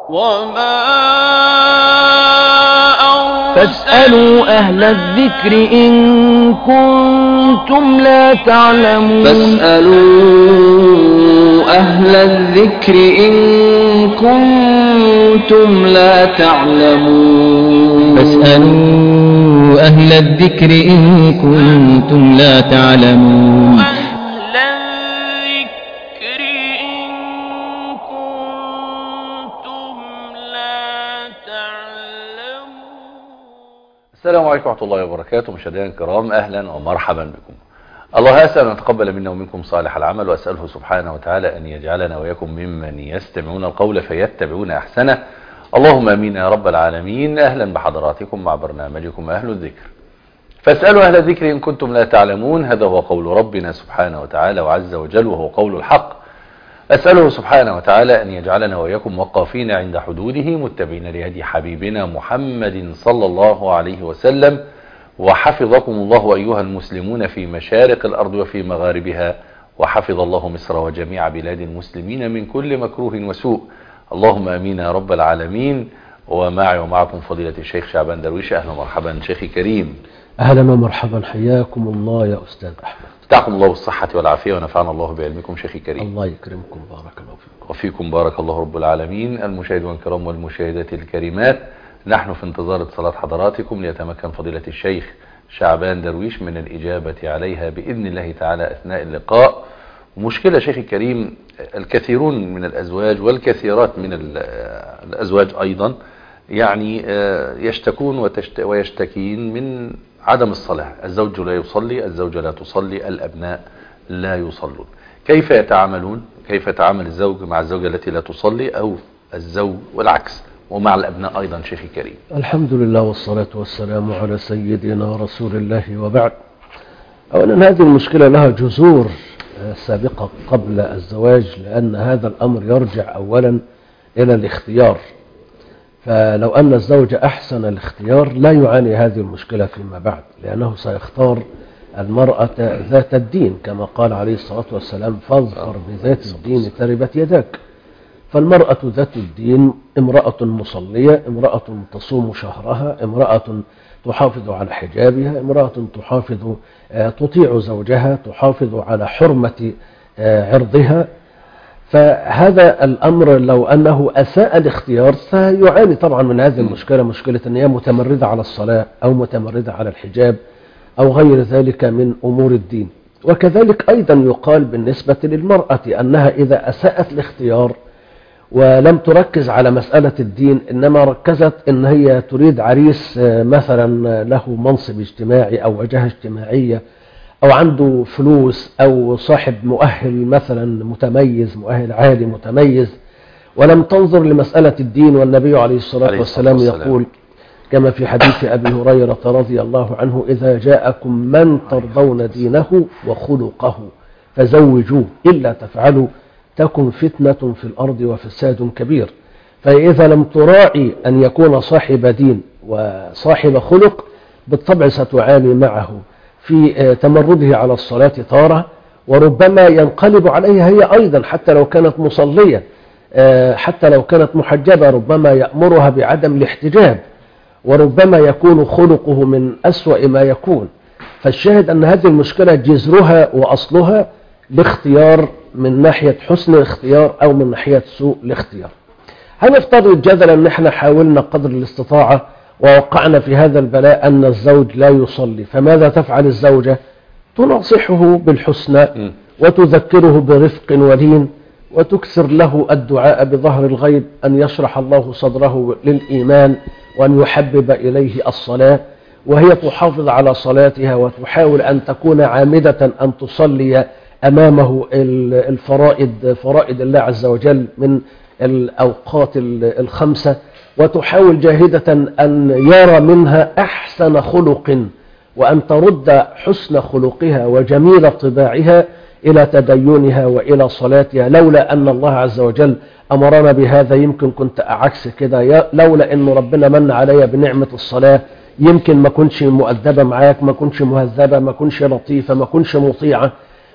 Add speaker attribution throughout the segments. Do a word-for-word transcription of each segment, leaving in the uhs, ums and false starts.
Speaker 1: وما
Speaker 2: فاسألوا أهل الذكر إن كنتم لا تعلمون
Speaker 3: فاسألوا أهل الذكر إن كنتم لا تعلمون
Speaker 2: فاسألوا أهل الذكر إن كنتم لا تعلمون
Speaker 4: السلام عليكم ورحمة الله وبركاته. مشاهدينا الكرام، أهلا ومرحبا بكم. الله أسأل أن يتقبل منا ومنكم صالح العمل، وأسأله سبحانه وتعالى أن يجعلنا وإياكم ممن يستمعون القول فيتبعون أحسنه. اللهم آمين يا رب العالمين. أهلا بحضراتكم مع برنامجكم أهل الذكر. فاسألوا أهل الذكر إن كنتم لا تعلمون. هذا هو قول ربنا سبحانه وتعالى وعز وجل، وهو قول الحق. أسأله سبحانه وتعالى أن يجعلنا وإياكم وقافين عند حدوده، متبعين لهدي حبيبنا محمد صلى الله عليه وسلم. وحفظكم الله أيها المسلمون في مشارق الأرض وفي مغاربها، وحفظ الله مصر وجميع بلاد المسلمين من كل مكروه وسوء. اللهم آمين يا رب العالمين. ومعي ومعكم فضيلة الشيخ شعبان درويش. أهلا ومرحبا شيخي كريم.
Speaker 5: أهلا ومرحبا، حياكم الله يا أستاذ أحمد.
Speaker 4: استعكم الله بالصحة والعافية ونفعنا الله بعلمكم شيخي كريم.
Speaker 5: الله يكرمكم، بارك الله فيكم.
Speaker 4: وفيكم بارك الله رب العالمين. المشاهدين الكرام والمشاهدات الكريمات، نحن في انتظار اتصالات حضراتكم ليتمكن فضيلة الشيخ شعبان درويش من الإجابة عليها بإذن الله تعالى أثناء اللقاء. ومشكلة شيخي الكريم، الكثيرون من الأزواج والكثيرات من الأزواج أيضا يعني يشتكون ويشتكين من عدم الصلاة. الزوج لا يصلي، الزوجة لا تصلي، الأبناء لا يصلون. كيف يتعاملون؟ كيف يتعامل الزوج مع الزوجة التي لا تصلي، أو الزوج والعكس، ومع الأبناء أيضا شيخي كريم؟
Speaker 5: الحمد لله والصلاة والسلام على سيدنا رسول الله، وبعد. أولا، هذه المشكلة لها جذور سابقة قبل الزواج، لأن هذا الأمر يرجع أولا إلى الاختيار. فلو أن الزوج أحسن الاختيار لا يعاني هذه المشكلة فيما بعد، لأنه سيختار المرأة ذات الدين كما قال عليه الصلاة والسلام: فاظفر بذات الدين تربت يداك. فالمرأة ذات الدين امرأة مصلية، امرأة تصوم شهرها، امرأة تحافظ على حجابها، امرأة تحافظ تطيع زوجها، تحافظ على حرمة عرضها. فهذا الأمر لو أنه أساء الاختيار سيعاني طبعا من هذه المشكلة، مشكلة أن هي متمردة على الصلاة أو متمردة على الحجاب أو غير ذلك من أمور الدين. وكذلك أيضا يقال بالنسبة للمرأة أنها إذا أساءت الاختيار ولم تركز على مسألة الدين، إنما ركزت أن هي تريد عريس مثلا له منصب اجتماعي أو وجهة اجتماعية أو عنده فلوس أو صاحب مؤهل مثلا متميز، مؤهل عالي متميز، ولم تنظر لمسألة الدين. والنبي عليه الصلاة والسلام يقول كما في حديث أبي هريرة رضي الله عنه: إذا جاءكم من ترضون دينه وخلقه فزوجوه، إلا تفعلوا تكن فتنة في الأرض وفساد كبير. فإذا لم تراعي أن يكون صاحب دين وصاحب خلق، بالطبع ستعاني معه في تمرده على الصلاة طارة، وربما ينقلب عليها هي أيضا حتى لو كانت مصلية، حتى لو كانت محجبة ربما يأمرها بعدم الاحتجاب، وربما يكون خلقه من أسوأ ما يكون. فالشاهد أن هذه المشكلة جذرها وأصلها باختيار، من ناحية حسن الاختيار أو من ناحية سوء الاختيار. هنفترض جدلا أن احنا حاولنا قدر الاستطاعة ووقعنا في هذا البلاء أن الزوج لا يصلي، فماذا تفعل الزوجة؟ تنصحه بالحسنى وتذكره برفق ولين، وتكثر له الدعاء بظهر الغيب أن يشرح الله صدره للإيمان وأن يحبب إليه الصلاة، وهي تحافظ على صلاتها وتحاول أن تكون عامدة أن تصلي أمامه الفرائض، فرائض الله عز وجل من الأوقات الخمسة، وتحاول جاهدة أن يرى منها أحسن خلق، وأن ترد حسن خلقها وجميل طباعها إلى تدينها وإلى صلاتها. لولا أن الله عز وجل أمرنا بهذا يمكن كنت أعكس كده، لولا أن ربنا من علي بنعمة الصلاة يمكن ما كنش مؤدبة معاك، ما كنش مهذبة، ما كنش لطيفة، ما كنش مطيعة.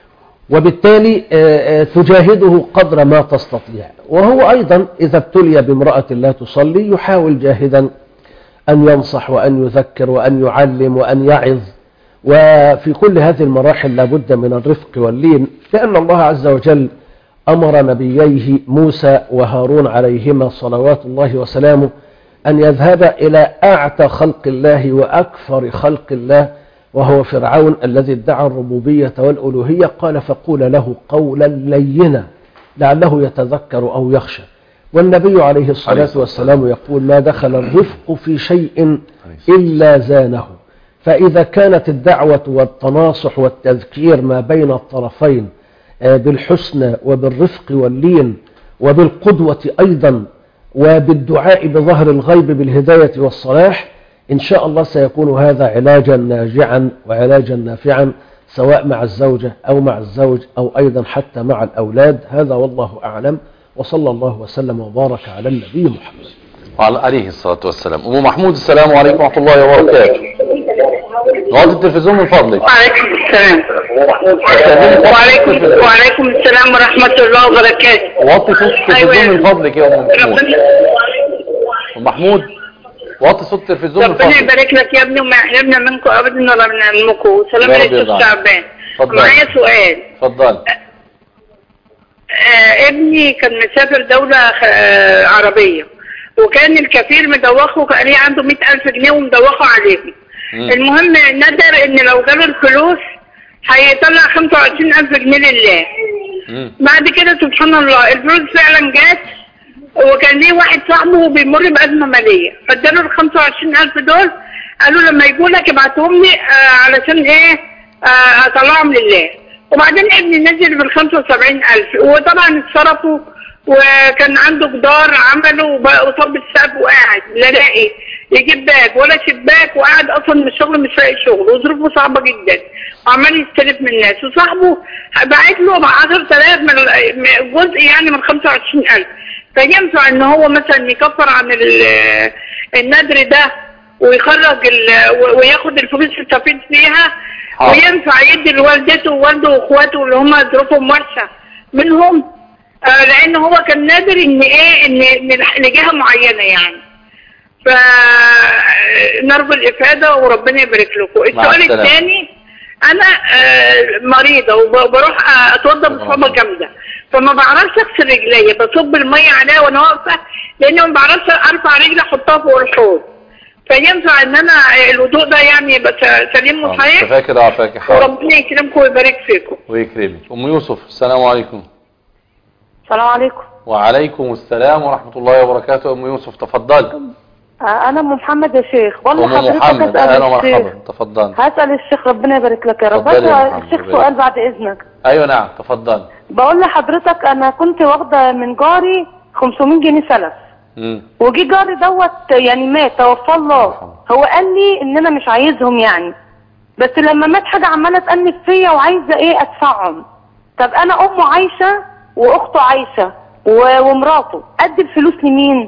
Speaker 5: وبالتالي تجاهده قدر ما تستطيع. وهو أيضا إذا ابتلي بامرأة لا تصلي يحاول جاهدا أن ينصح وأن يذكر وأن يعلم وأن يعظ. وفي كل هذه المراحل لابد من الرفق واللين، لأن الله عز وجل أمر نبييه موسى وهارون عليهما صلوات الله وسلامه أن يذهب إلى أعتى خلق الله وأكثر خلق الله، وهو فرعون الذي ادعى الربوبية والألوهية. قال فقول له قولا لينا لعله يتذكر أو يخشى. والنبي عليه الصلاة والسلام يقول ما دخل الرفق في شيء إلا زانه. فإذا كانت الدعوة والتناصح والتذكير ما بين الطرفين بالحسنى وبالرفق واللين وبالقدوة أيضا وبالدعاء بظهر الغيب بالهداية والصلاح، إن شاء الله سيكون هذا علاجا ناجعا وعلاجا نافعا سواء مع الزوجة أو مع الزوج أو أيضا حتى مع الأولاد. هذا والله أعلم، وصلى الله وسلم وبارك على النبي محمد
Speaker 4: وعلى عليه الصلاة والسلام. أم محمود السلام عليكم ورحمة الله وبركاته. نقعد التلفزيون من فضلك.
Speaker 1: وعليكم السلام. وعليكم وعليكم السلام ورحمة الله وبركاته.
Speaker 4: وطي صوت التلفزيون من فضلك يا أم محمود. أم محمود وطي صوت التلفزيون من فضلك.
Speaker 1: ربنا يبارك لك يا ابني وما يحرمنا منكم أبدا ولا من علمكم. سلام عليكم شعبان. معايا سؤال.
Speaker 4: اتفضل.
Speaker 1: آه ابني كان مسافر دولة آه عربية، وكان الكفيل مدوخه، كان ليه عنده مئة ألف جنيه ومدوخه عليه. المهم ندر ان لو جاله الفلوس هيطلع خمسة وعشرين ألف جنيه لله. مم. بعد كده سبحان الله الفلوس فعلا جات، وكان ليه واحد صاحبه بيمر بأزمة مالية، فاداله ال خمسة وعشرين ألف دول، قالوا لما يجوا لك ابعتهم لي آه علشان ايه آه اطلعهم لله. وبعدين ابني نزل بال خمسة وسبعين ألف، وطبعا اتصرفوا، وكان عنده جدار عمله وصب السقف وقاعد لا لاقي يجيب باب ولا شباك، وقاعد اصلا من الشغل مش لاقي شغل، وظروفه صعبه جدا وعمال يستلف من الناس. وصاحبه بعت له ب عشرة آلاف من جزء يعني من خمسة وعشرين ألف. فينفع ان هو مثلا يكفر عن النذر ده ويخرج وياخد الفلوس يستفيد فيها، وينفع يدي لوالدته ووالده واخواته اللي هم ظروفهم وحشه منهم، آه لان هو كان نادر ان ايه ان لجهه معينه يعني. فنرجو الافاده وربنا يبارك لكم. السؤال الثاني، انا آه مريضه وبروح اتوضى بصعوبه جامده، فما بعرفش اغسل رجلي، بصب الميه عليها وانا واقفه لان ما بعرفش ارفع رجلي احطها فوق الحوض. فينفع ان انا الوضوء ده يعني يبقى سليم وصحيح؟
Speaker 4: فاكر اه فاكر.
Speaker 1: وربنا يكرمكم ويبارك فيكم.
Speaker 4: ويكرمك. ام يوسف السلام عليكم.
Speaker 6: السلام عليكم.
Speaker 4: وعليكم السلام ورحمة الله وبركاته. ام يوسف تفضل.
Speaker 6: انا ام محمد يا شيخ.
Speaker 4: والله حضرتك هسأل اهلا ومرحبا. تفضل.
Speaker 6: هسأل الشيخ ربنا يبارك لك يا رب. بس الشيخ سؤال بعد اذنك.
Speaker 4: ايوه نعم تفضل.
Speaker 6: بقول لحضرتك انا كنت واخده من جاري خمسمائة جنيه سلف، وجي جاري دوت يعني مات توفى الله. هو قال لي ان انا مش عايزهم يعني، بس لما مات حاجه عماله تأنف فيا وعايزه ايه ادفعهم. طب انا امه عايشه واخته عايشه ومراته، ادي الفلوس لمين؟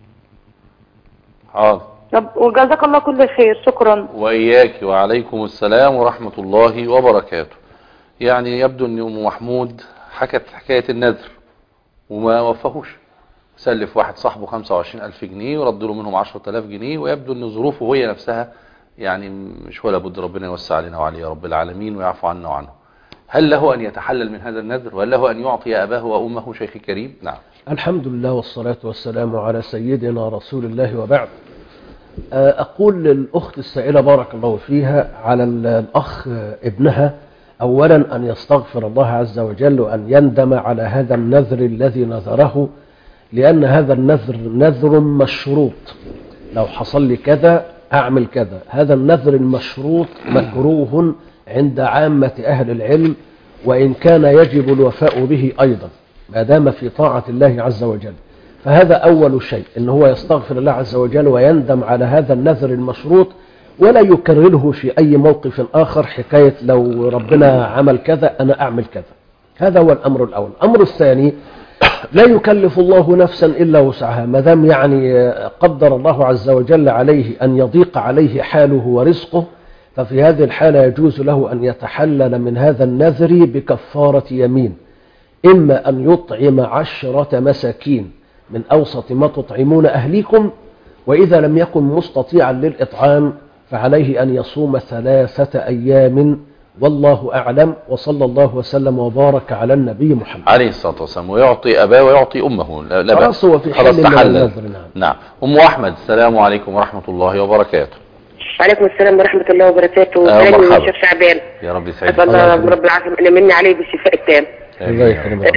Speaker 4: حاضر.
Speaker 6: طب وجزاك الله كل خير. شكرا.
Speaker 4: واياك. وعليكم السلام ورحمة الله وبركاته. يعني يبدو ان ام محمود حكت حكاية النذر وما وفهوش، سلف واحد صاحبه خمسة وعشرين ألف جنيه ورد له منهم عشرة آلاف جنيه، ويبدو ان ظروفه هي نفسها يعني مش ولا بد. ربنا يوسع علينا وعليه يا رب العالمين ويعفو عنا وعنه. هل له أن يتحلل من هذا النذر، وهل له أن يعطي أباه وأمه شيخ كريم؟ نعم.
Speaker 5: الحمد لله والصلاة والسلام على سيدنا رسول الله وبعد. أقول للأخت السائلة بارك الله فيها على الأخ ابنها أولا أن يستغفر الله عز وجل وأن يندم على هذا النذر الذي نذره، لأن هذا النذر نذر مشروط. لو حصل لي كذا أعمل كذا. هذا النذر المشروط مكروه عند عامة أهل العلم، وإن كان يجب الوفاء به أيضا ما دام في طاعة الله عز وجل. فهذا أول شيء، إن هو يستغفر الله عز وجل ويندم على هذا النذر المشروط، ولا يكرره في أي موقف آخر حكاية لو ربنا عمل كذا أنا أعمل كذا. هذا هو الأمر الأول. الأمر الثاني، لا يكلف الله نفسا إلا وسعها. ما دام يعني قدر الله عز وجل عليه أن يضيق عليه حاله ورزقه، ففي هذه الحالة يجوز له أن يتحلل من هذا النذر بكفارة يمين، إما أن يطعم عشرة مساكين من أوسط ما تطعمون أهليكم، وإذا لم يكن مستطيعا للإطعام فعليه أن يصوم ثلاثة أيام، والله أعلم. وصلى الله وسلم وبارك على النبي محمد
Speaker 4: عليه الصلاة والسلام. ويعطي أباه ويعطي أمه، لا, لا
Speaker 5: خلاص هو في
Speaker 4: خلاص
Speaker 5: حل
Speaker 4: تحلل.
Speaker 5: النذر. نعم.
Speaker 4: نعم. أم أحمد، السلام عليكم ورحمة الله وبركاته.
Speaker 7: وعليكم السلام ورحمة الله وبركاته.
Speaker 4: سلام
Speaker 7: يا شيخ شعبان.
Speaker 4: يا رب يسعدك.
Speaker 7: أسأل الله رب العالمين أن يمن عليه بالشفاء التام.
Speaker 5: الله يكرمك.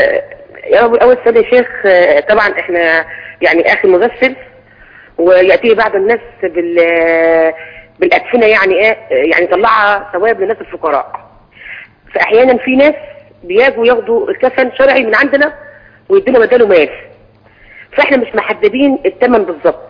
Speaker 7: يا رب. أول سؤال يا شيخ، طبعا احنا يعني أخي مغسل ويأتي بعض الناس بال بالأدفنة، يعني ايه يعني طلعها ثواب للناس الفقراء. فأحيانا في ناس بيجوا ياخدوا الكفن شرعي من عندنا ويدونا بداله مال، فاحنا مش محددين الثمن بالظبط،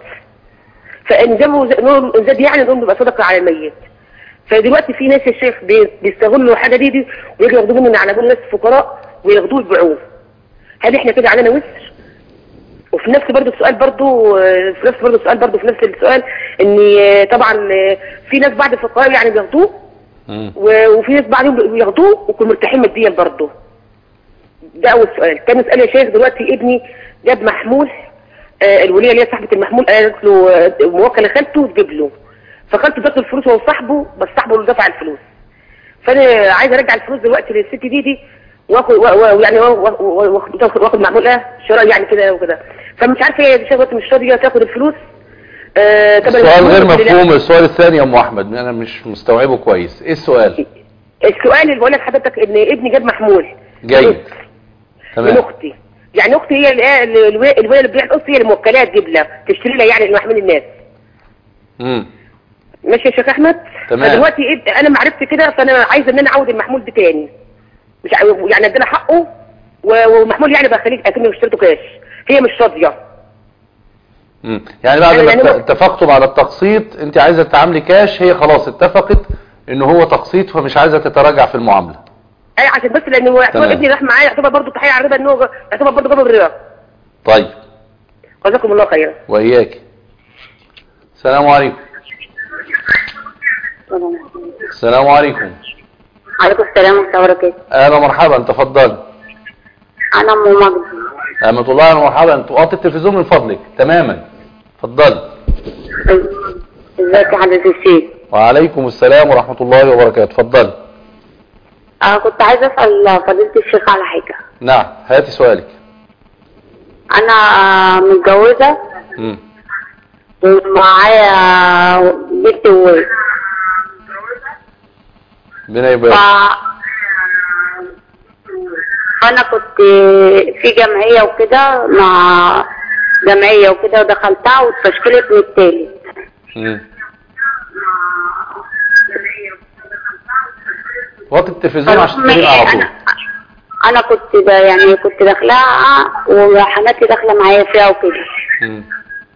Speaker 7: فإن جابوا إن زاد يعني نقول نبقى صدقة على الميت. فدلوقتي في ناس يا شيخ بيستغلوا الحاجة دي دي ويجوا ياخدوه مننا على ناس فقراء وياخدوه يبيعوه. هل احنا كده علينا وزر؟ وفي نفس برضه السؤال برضه في نفس برضه السؤال برضه في نفس السؤال ان طبعا في ناس بعد الفقراء يعني بياخدوه وفي ناس بعدهم بياخدوه ويكونوا مرتاحين ماديا برضه. ده اول سؤال. تاني سؤال يا شيخ، دلوقتي ابني جاب محمول، آه الوليه اللي هي صاحبه المحمول قالت له آه موكله خالته تجيب له، فخالته ادت له الفلوس هو صاحبه، بس صاحبه اللي دفع الفلوس. فانا عايز ارجع الفلوس دلوقتي للست دي دي واخد يعني واخد معمول اه شراء يعني كده وكده، فمش عارفه هي شيخ دلوقتي مش راضيه تاخد الفلوس. آه
Speaker 4: السؤال غير مفهوم. السؤال الثاني يا ام احمد انا مش مستوعبه كويس. ايه السؤال؟
Speaker 7: السؤال اللي بقول لحضرتك ان ابني جاب محمول
Speaker 4: جيد
Speaker 7: تمام من اختي، يعني اختي هي الوليه اللي بتبيع القص هي الموكلات تجيب لها تشتري لها يعني المحمول الناس.
Speaker 4: امم
Speaker 7: ماشي يا شيخ احمد.
Speaker 4: تمام.
Speaker 7: فدلوقتي انا ما عرفت كده، فانا عايزه ان انا اعود المحمول ده تاني، مش يعني ادينا حقه ومحمول يعني بخليك اكني اشتريته كاش، هي مش راضيه.
Speaker 4: امم يعني بعد ما يعني اتفقتم على التقسيط انت عايزه تتعاملي كاش، هي خلاص اتفقت ان هو تقسيط فمش عايزه تتراجع في المعامله.
Speaker 7: اي عشان بس لان هو يعتبر ابني راح معايا، يعتبر برضه تحيه على الربا ان هو يعتبر برضه جاب الربا.
Speaker 4: طيب
Speaker 7: جزاكم الله خيرا.
Speaker 4: واياك. السلام عليكم. السلام عليكم.
Speaker 8: وعليكم السلام ورحمه الله وبركاته.
Speaker 4: اهلا ومرحبا، تفضل.
Speaker 8: انا ام مجد.
Speaker 4: أمة الله. اهلا ومرحبا. توطي التلفزيون من فضلك تماما. اتفضل.
Speaker 8: ازيك يا حضرة الشيخ؟
Speaker 4: وعليكم السلام ورحمه الله وبركاته. اتفضل.
Speaker 8: أنا كنت عايزة أسأل فضيلة الشيخ على حاجة.
Speaker 4: نعم هاتي سؤالك.
Speaker 8: أنا متجوزة
Speaker 4: امم
Speaker 8: ومعايا بنت وولد.
Speaker 4: ربنا يبارك. ف...
Speaker 8: فأنا كنت في جمعية وكده مع جمعية وكده ودخلتها واتفشكلت من التالت.
Speaker 4: امم وقت التلفزيون عشان تقولي على طول.
Speaker 8: انا كنت يعني كنت داخلها وحماتي داخله معايا فيها وكده.
Speaker 4: امم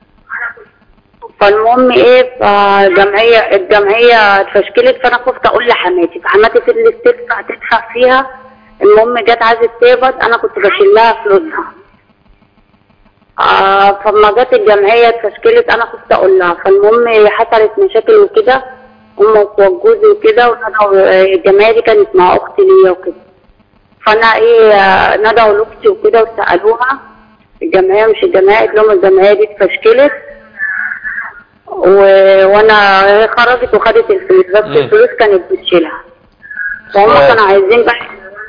Speaker 8: فالمهم ايه، فالجمعيه الجمعيه اتفشكلت، فانا خفت اقول لحماتي، فحماتي فضلت تدفع تدفع فيها. المهم جت عايزه تقبض، انا كنت بشيل لها فلوسها. آه فلما جت الجمعيه اتفشكلت انا خفت اقول لها، فالمهم حصلت مشاكل وكده، هم وجوزي وكده، والجمعيه دي كانت مع اختي ليا وكده. فانا ايه ندعوا لاختي وكده وسالوها الجمعيه مش الجمعيه، قلت لهم الجمعيه دي اتفشكلت و... وانا هي خرجت وخدت الفلوس، بس م. الفلوس كانت بتشيلها. فهم كانوا عايزين بقى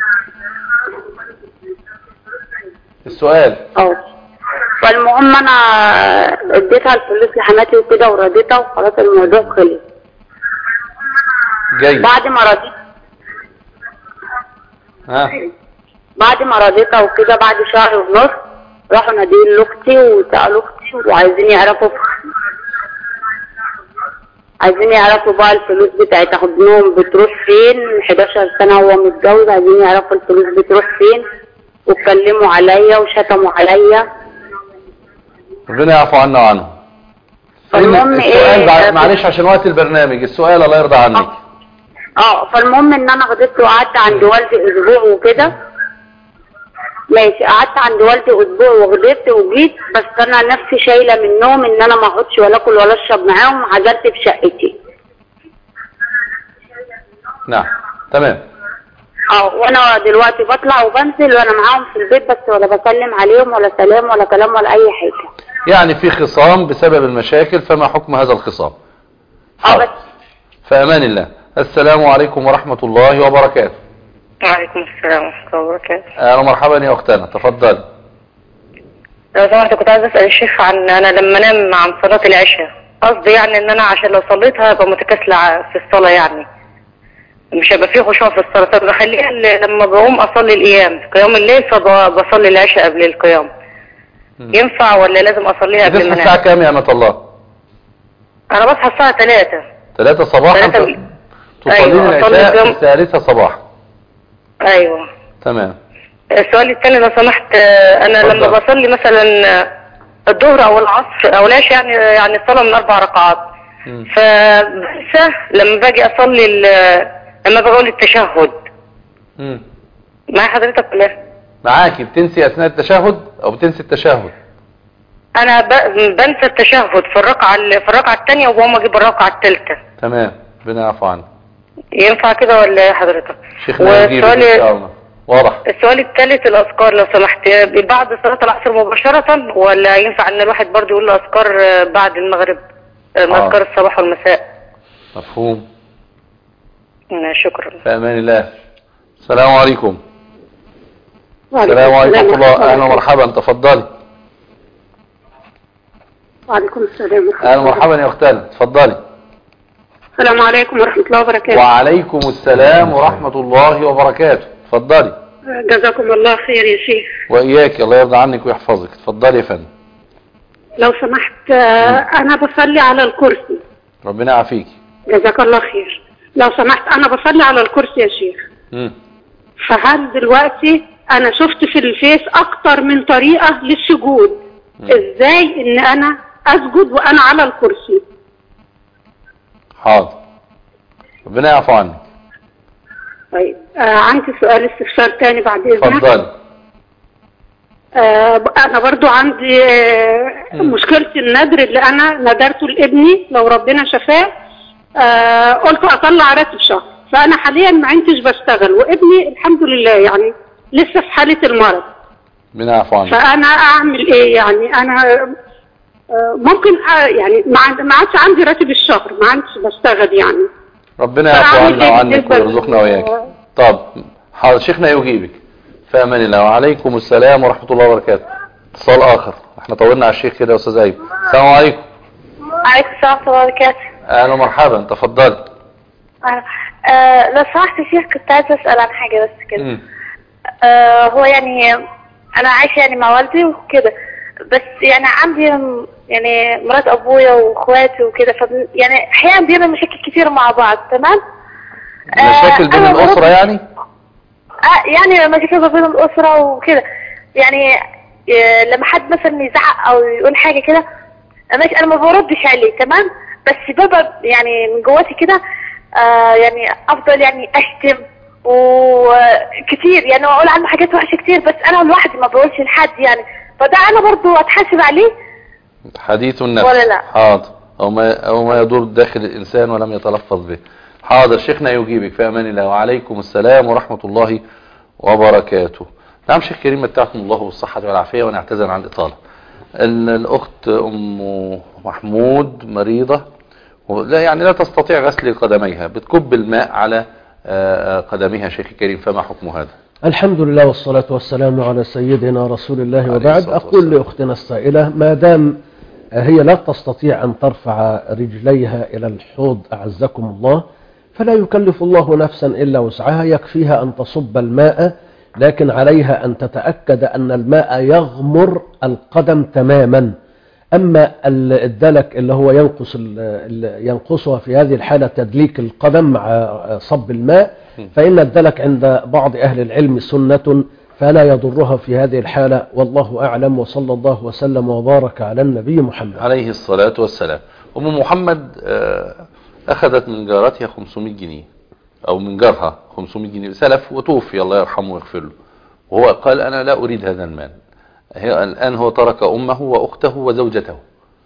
Speaker 4: السؤال.
Speaker 8: اه فالمهم انا اديتها الفلوس لحماتي وكده ورضيتها وخلاص الموضوع خلص.
Speaker 4: جاي
Speaker 8: بعد ما رضيت
Speaker 4: ها
Speaker 8: بعد ما رضيتها وكده بعد شهر ونص راحوا نادين لاختي وسالوا اختي وعايزين يعرفوا عايزين يعرفوا بقى الفلوس بتاعت ابنهم بتروح فين. حداشر سنه هو متجوز، عايزين يعرفوا الفلوس بتروح فين، واتكلموا عليا وشتموا عليا.
Speaker 4: ربنا يعفو عنا وعنهم.
Speaker 8: فالمهم
Speaker 4: السؤال
Speaker 8: ايه
Speaker 4: معلش عشان وقت البرنامج، السؤال الله يرضى عنك.
Speaker 8: اه, آه فالمهم ان انا غضبت وقعدت عند والدي اسبوع وكده. ماشي قعدت عند والدي اسبوع وغضبت وجيت، بس انا نفسي شايله منهم ان انا ما اقعدش ولا اكل ولا اشرب معاهم، عزلت في شقتي.
Speaker 4: نعم تمام.
Speaker 8: اه وانا دلوقتي بطلع وبنزل وانا معاهم في البيت بس، ولا بسلم عليهم ولا سلام ولا كلام ولا اي حاجة.
Speaker 4: يعني في خصام بسبب المشاكل، فما حكم هذا الخصام؟
Speaker 8: اه بس.
Speaker 4: فأمان الله. السلام عليكم ورحمة الله وبركاته.
Speaker 1: وعليكم السلام ورحمة الله وبركاته.
Speaker 4: أهلا مرحبا يا أختنا، تفضل.
Speaker 1: لو سمحت كنت عايز أسأل الشيخ عن أنا لما أنام عن صلاة العشاء، قصدي يعني إن أنا عشان لو صليتها هبقى متكاسلة في الصلاة، يعني مش هيبقى فيه خشوع في الصلاة، طب بخليها لما بقوم أصلي القيام في قيام الليل فبصلي العشاء قبل القيام، ينفع ولا لازم أصليها قبل ما أنام؟
Speaker 4: الساعة كام يا أمة الله؟
Speaker 1: أنا بصحى الساعة ثلاثة.
Speaker 4: ثلاثة صباحا. تصلين أيوة. العشاء الثالثة صباحا.
Speaker 1: أيوة
Speaker 4: تمام.
Speaker 1: السؤال الثاني لو سمحت، أنا فضل. لما بصلي مثلا الظهر أو العصر أو العشاء، يعني يعني الصلاة من أربع ركعات، فبنسى لما باجي أصلي لما بقول التشهد.
Speaker 4: امم
Speaker 1: معايا حضرتك ولا؟
Speaker 4: معاكي. بتنسي أثناء التشهد أو بتنسي التشهد؟
Speaker 1: أنا بنسى التشهد في الركعة في الركعة الثانية وبقوم أجيب الركعة الثالثة.
Speaker 4: تمام، ربنا يعفو عنك.
Speaker 1: ينفع كده ولا إيه حضرتك؟
Speaker 4: شيخنا يجيبك إن شاء الله. واضح.
Speaker 1: السؤال الثالث الأذكار لو سمحت، بعد صلاة العصر مباشرة ولا ينفع ان الواحد برضه يقول له أذكار بعد المغرب، أذكار آه. الصباح والمساء؟
Speaker 4: مفهوم.
Speaker 1: شكرا.
Speaker 4: في أمان الله. السلام عليكم. السلام عليكم ورحمة الله. أهلا ومرحبا، تفضلي.
Speaker 9: وعليكم السلام ورحمة
Speaker 4: الله. أهلا ومرحبا يا أختنا، تفضلي.
Speaker 9: السلام عليكم ورحمة الله وبركاته.
Speaker 4: وعليكم السلام ورحمة الله وبركاته، تفضلي.
Speaker 9: جزاكم الله خير يا شيخ.
Speaker 4: وإياك، الله يرضى عنك ويحفظك. تفضلي يا فندم.
Speaker 9: لو سمحت، أنا بصلي على الكرسي.
Speaker 4: ربنا يعافيك.
Speaker 9: جزاك الله خير. لو سمحت أنا بصلي على الكرسي يا شيخ.
Speaker 4: امم
Speaker 9: فهل دلوقتي أنا شفت في الفيس أكتر من طريقة للسجود، مم. إزاي إن أنا أسجد وأنا على الكرسي؟
Speaker 4: حاضر، ربنا يعفو عنك.
Speaker 9: طيب آه عندي سؤال استفسار تاني بعد إذنك.
Speaker 4: اتفضل.
Speaker 9: آه أنا برضو عندي آه مشكلة النذر اللي أنا نذرته لابني لو ربنا شفاه. آه قلت أطلع راتب شهر، فأنا حاليا ما عنديش بشتغل، وابني الحمد لله يعني لسه في حالة المرض.
Speaker 4: ربنا يعفو عنك.
Speaker 9: فأنا أعمل إيه يعني؟ أنا آه ممكن آه يعني ما عادش عندي راتب الشهر، ما عادش بشتغل يعني.
Speaker 4: ربنا يعفو عنا وعنك ويرزقنا وياك. طب حاضر، شيخنا يجيبك. في امان الله. وعليكم السلام ورحمه الله وبركاته. اتصال اخر، احنا طولنا على الشيخ كده يا استاذ ايمن. السلام عليكم.
Speaker 10: وعليكم السلام ورحمه الله وبركاته.
Speaker 4: اهلا ومرحبا، تفضلي.
Speaker 10: آه لو سمحت يا شيخ كنت عايزه اسال عن حاجه بس كده. آه هو يعني انا عايشه يعني مع والدي وكده، بس يعني عندي يعني مرات ابويا واخواتي وكده، ف يعني احيانا بيعمل مشاكل كتير مع بعض. تمام.
Speaker 4: مشاكل بين
Speaker 10: آه
Speaker 4: الاسره يعني؟
Speaker 10: اه يعني مشاكل بين الاسره وكده، يعني آه لما حد مثلا يزعق او يقول حاجه كده ماشي انا ما بردش عليه، تمام، بس بابا يعني من جواتي كده آه يعني افضل يعني اشتم وكتير، يعني اقول عنه حاجات وحشه كتير، بس انا لوحدي ما بقولش لحد يعني، فده انا برضو اتحاسب عليه
Speaker 4: حديث النفس
Speaker 10: ولا لا؟
Speaker 4: حاضر. او ما او ما يدور داخل الانسان ولم يتلفظ به. حاضر، شيخنا يجيبك. في امان الله. وعليكم السلام ورحمه الله وبركاته. نعم شيخ كريم، متعكم الله بالصحه والعافيه، ونعتذر عن الاطاله. الاخت ام محمود مريضه، لا يعني لا تستطيع غسل قدميها، بتكب الماء على قدمها. شيخ كريم، فما حكم هذا؟
Speaker 5: الحمد لله والصلاة والسلام على سيدنا رسول الله، وبعد. أقول لأختنا السائلة ما دام هي لا تستطيع أن ترفع رجليها إلى الحوض أعزكم الله، فلا يكلف الله نفسا إلا وسعها، يكفيها أن تصب الماء، لكن عليها أن تتأكد أن الماء يغمر القدم تماما. أما الدلك اللي هو ينقص ينقصها في هذه الحالة تدليك القدم مع صب الماء، فإن الدلك عند بعض أهل العلم سنة فلا يضرها في هذه الحالة، والله أعلم. وصلى الله وسلم وبارك على النبي محمد
Speaker 4: عليه الصلاة والسلام. أم محمد أخذت من جارتها خمسمائة جنيه، أو من جارها خمسمائة جنيه سلف، وتوفي الله يرحمه ويغفر له، وهو قال أنا لا أريد هذا المال. هي الآن هو ترك أمه وأخته وزوجته،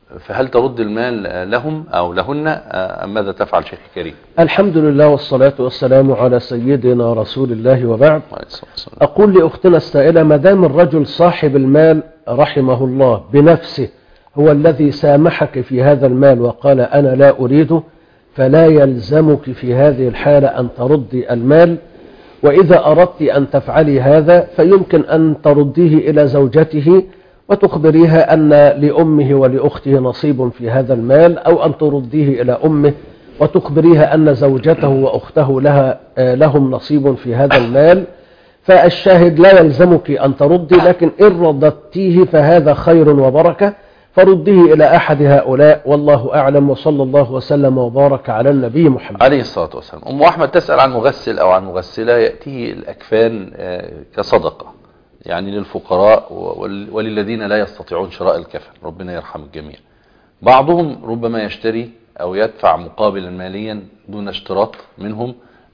Speaker 4: فهل ترد المال لهم أو لهن أم ماذا تفعل شيخ كريم؟
Speaker 5: الحمد لله والصلاة والسلام على سيدنا رسول الله وبعد. أقول لأختنا السائلة ما دام الرجل صاحب المال رحمه الله بنفسه هو الذي سامحك في هذا المال وقال أنا لا أريده، فلا يلزمك في هذه الحالة أن تردي المال. وإذا أردت أن تفعلي هذا فيمكن أن ترديه إلى زوجته وتخبريها أن لأمه ولأخته نصيب في هذا المال، أو أن ترديه إلى أمه وتخبريها أن زوجته وأخته لها لهم نصيب في هذا المال. فالشاهد لا يلزمك أن تردي، لكن إن رددتيه فهذا خير وبركة، فرديه إلى أحد هؤلاء والله أعلم. وصلى الله وسلم وبارك على النبي محمد
Speaker 4: عليه الصلاة والسلام. أم أحمد تسأل عن مغسل أو عن مغسلة يأتيه الأكفان كصدقة يعني للفقراء وللذين لا يستطيعون شراء الكفن، ربنا يرحم الجميع. بعضهم ربما يشتري أو يدفع مقابلا ماليا دون اشتراط منهم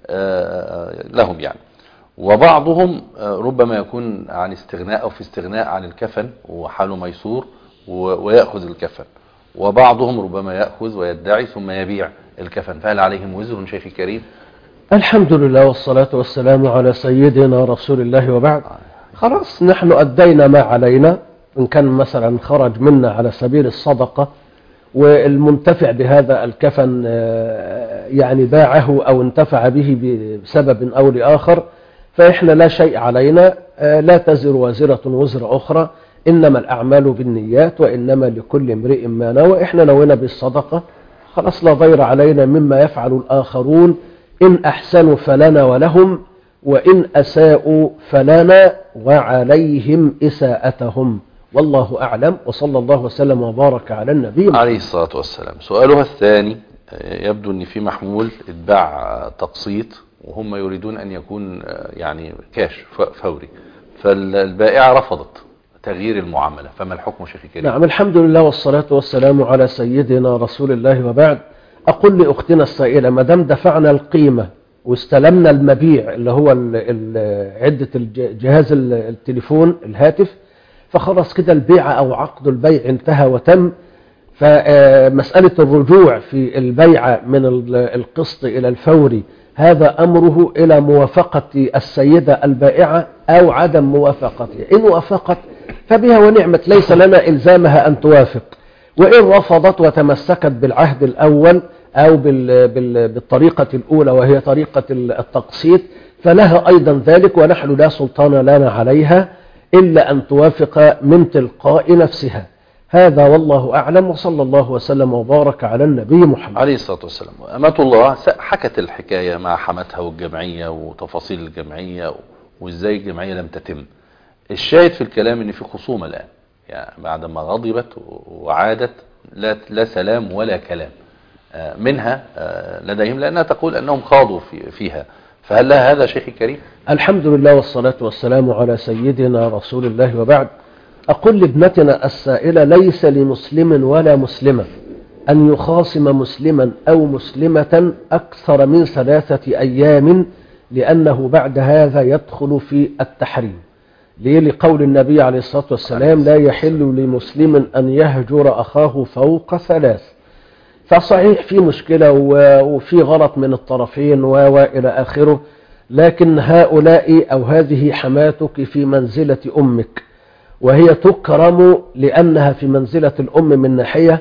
Speaker 4: لهم يعني، وبعضهم ربما يكون عن استغناء أو في استغناء عن الكفن وحاله ميسور ويأخذ الكفن، وبعضهم ربما يأخذ ويدعي ثم يبيع الكفن، فهل عليهم وزر شيخ كريم؟
Speaker 5: الحمد لله والصلاة والسلام على سيدنا رسول الله وبعد. خلاص نحن أدينا ما علينا، إن كان مثلا خرج منا على سبيل الصدقة والمنتفع بهذا الكفن يعني باعه أو انتفع به بسبب أو لآخر فإحنا لا شيء علينا، لا تزر وازرة وزر أخرى، إنما الأعمال بالنيات وإنما لكل امرئ ما نوى. إحنا نوينا بالصدقة خلاص لا ضير علينا مما يفعل الآخرون، إن أحسنوا فلنا ولهم وإن أساءوا فلنا وعليهم إساءتهم، والله أعلم. وصلى الله وسلم وبارك على النبي
Speaker 4: عليه الصلاة والسلام. سؤالها الثاني يبدو أن في محمول اتباع تقسيط وهم يريدون أن يكون يعني كاش فوري، فالبائعة رفضت تغيير المعاملة، فما الحكم شيخي كريم؟
Speaker 5: نعم الحمد لله والصلاة والسلام على سيدنا رسول الله وبعد. أقول لأختنا السائلة ما دام دفعنا القيمة واستلمنا المبيع اللي هو ال ال عدة جهاز التليفون الهاتف فخلاص كده البيع أو عقد البيع انتهى وتم. فمسألة الرجوع في البيع من القسط إلى الفوري هذا أمره إلى موافقة السيدة البائعة أو عدم موافقتها. إن وافقت فبها ونعمت، ليس لنا إلزامها أن توافق، وإن رفضت وتمسكت بالعهد الأول أو بالطريقة الأولى وهي طريقة التقسيط فلها أيضا ذلك، ونحن لا سلطان لنا عليها إلا أن توافق من تلقاء نفسها. هذا والله أعلم. وصلى الله وسلم وبارك على النبي محمد
Speaker 4: عليه الصلاة والسلام. أمة الله حكت الحكاية مع حماتها والجمعية وتفاصيل الجمعية وإزاي الجمعية لم تتم. الشاهد في الكلام ان في خصومة الآن، يعني بعد ما غضبت وعادت لا, لا سلام ولا كلام منها لديهم، لأنها تقول أنهم خاضوا في فيها، فهل لها هذا شيخي الكريم؟
Speaker 5: الحمد لله والصلاة والسلام على سيدنا رسول الله وبعد. أقول لابنتنا السائلة ليس لمسلم ولا مسلمة أن يخاصم مسلما أو مسلمة أكثر من ثلاثة أيام، لأنه بعد هذا يدخل في التحريم. ليه؟ لقول النبي عليه الصلاة والسلام لا يحل لمسلم أن يهجر أخاه فوق ثلاث. فصحيح في مشكلة وفي غلط من الطرفين وإلى آخره، لكن هؤلاء أو هذه حماتك في منزلة أمك، وهي تكرم لأنها في منزلة الأم من ناحية،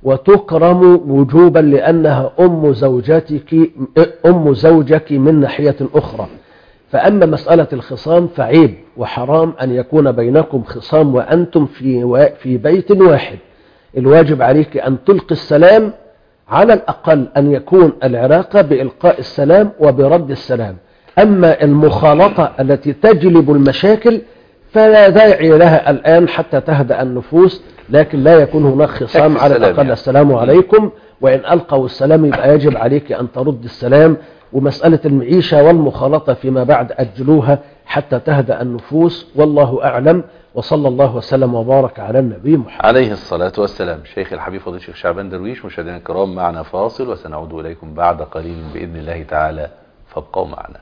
Speaker 5: وتكرم وجوبا لأنها أم زوجتك أم زوجك من ناحية أخرى. فأما مسألة الخصام فعيب وحرام أن يكون بينكم خصام وأنتم في في بيت واحد. الواجب عليك أن تلقي السلام، على الأقل أن يكون العلاقة بإلقاء السلام وبرد السلام. أما المخالطة التي تجلب المشاكل فلا داعي لها الآن حتى تهدأ النفوس، لكن لا يكون هناك خصام، على الأقل يعني. السلام عليكم، وإن ألقوا السلام يبقى يجب عليك أن ترد السلام. ومسألة المعيشة والمخالطة فيما بعد أجلوها حتى تهدأ النفوس، والله أعلم. وصلى الله وسلم وبارك على النبي محمد
Speaker 4: عليه الصلاة والسلام. شيخ الحبيب فضيلة الشيخ شعبان درويش. مشاهدينا الكرام معنا فاصل وسنعود إليكم بعد قليل بإذن الله تعالى، فابقوا معنا.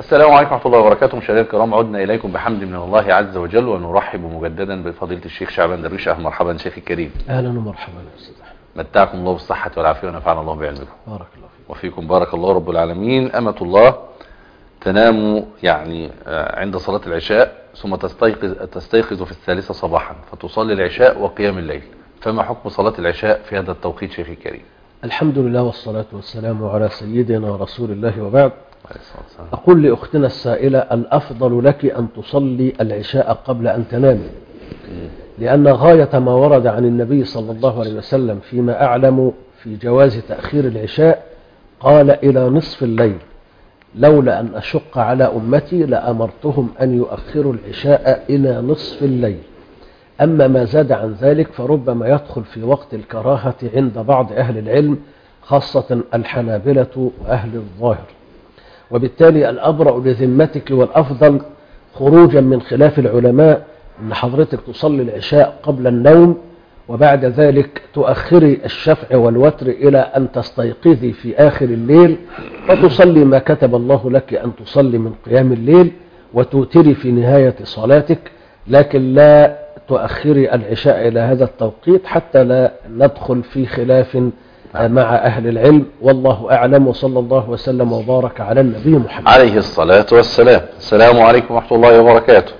Speaker 4: السلام عليكم ورحمة الله وبركاته. مشاهدينا الكرام، عدنا إليكم بحمد من الله عز وجل، ونرحب مجددا بفضيلة الشيخ شعبان درويش. أهلا مرحبا شيخ الكريم.
Speaker 5: أهلا ومرحبا أستاذ أحمد.
Speaker 4: متعكم الله بالصحة والعافية ونفعنا الله بعلمكم.
Speaker 5: بارك الله فيك.
Speaker 4: وفيكم بارك الله رب العالمين. أمة الله تنام يعني عند صلاة العشاء ثم تستيقظ تستيقظ في الثالثة صباحا فتصلي العشاء وقيام الليل، فما حكم صلاة العشاء في هذا التوقيت شيخ الكريم؟
Speaker 5: الحمد لله والصلاة والسلام على سيدنا رسول الله وبعد. أقول لأختنا السائلة: الأفضل لك أن تصلي العشاء قبل أن تنامي، لأن غاية ما ورد عن النبي صلى الله عليه وسلم فيما أعلم في جواز تأخير العشاء قال: إلى نصف الليل، لولا أن أشق على أمتي لأمرتهم أن يؤخروا العشاء إلى نصف الليل. أما ما زاد عن ذلك فربما يدخل في وقت الكراهة عند بعض أهل العلم، خاصة الحنابلة وأهل الظاهر، وبالتالي الأبرأ لذمتك والأفضل خروجا من خلاف العلماء أن حضرتك تصلي العشاء قبل النوم، وبعد ذلك تؤخري الشفع والوتر إلى أن تستيقظي في آخر الليل، فتصلي ما كتب الله لك أن تصلي من قيام الليل، وتوتري في نهاية صلاتك، لكن لا تؤخري العشاء إلى هذا التوقيت حتى لا ندخل في خلاف مع أهل العلم. والله أعلم، وصلى الله وسلم وبارك على النبي محمد
Speaker 4: عليه الصلاة والسلام. السلام عليكم ورحمة الله وبركاته.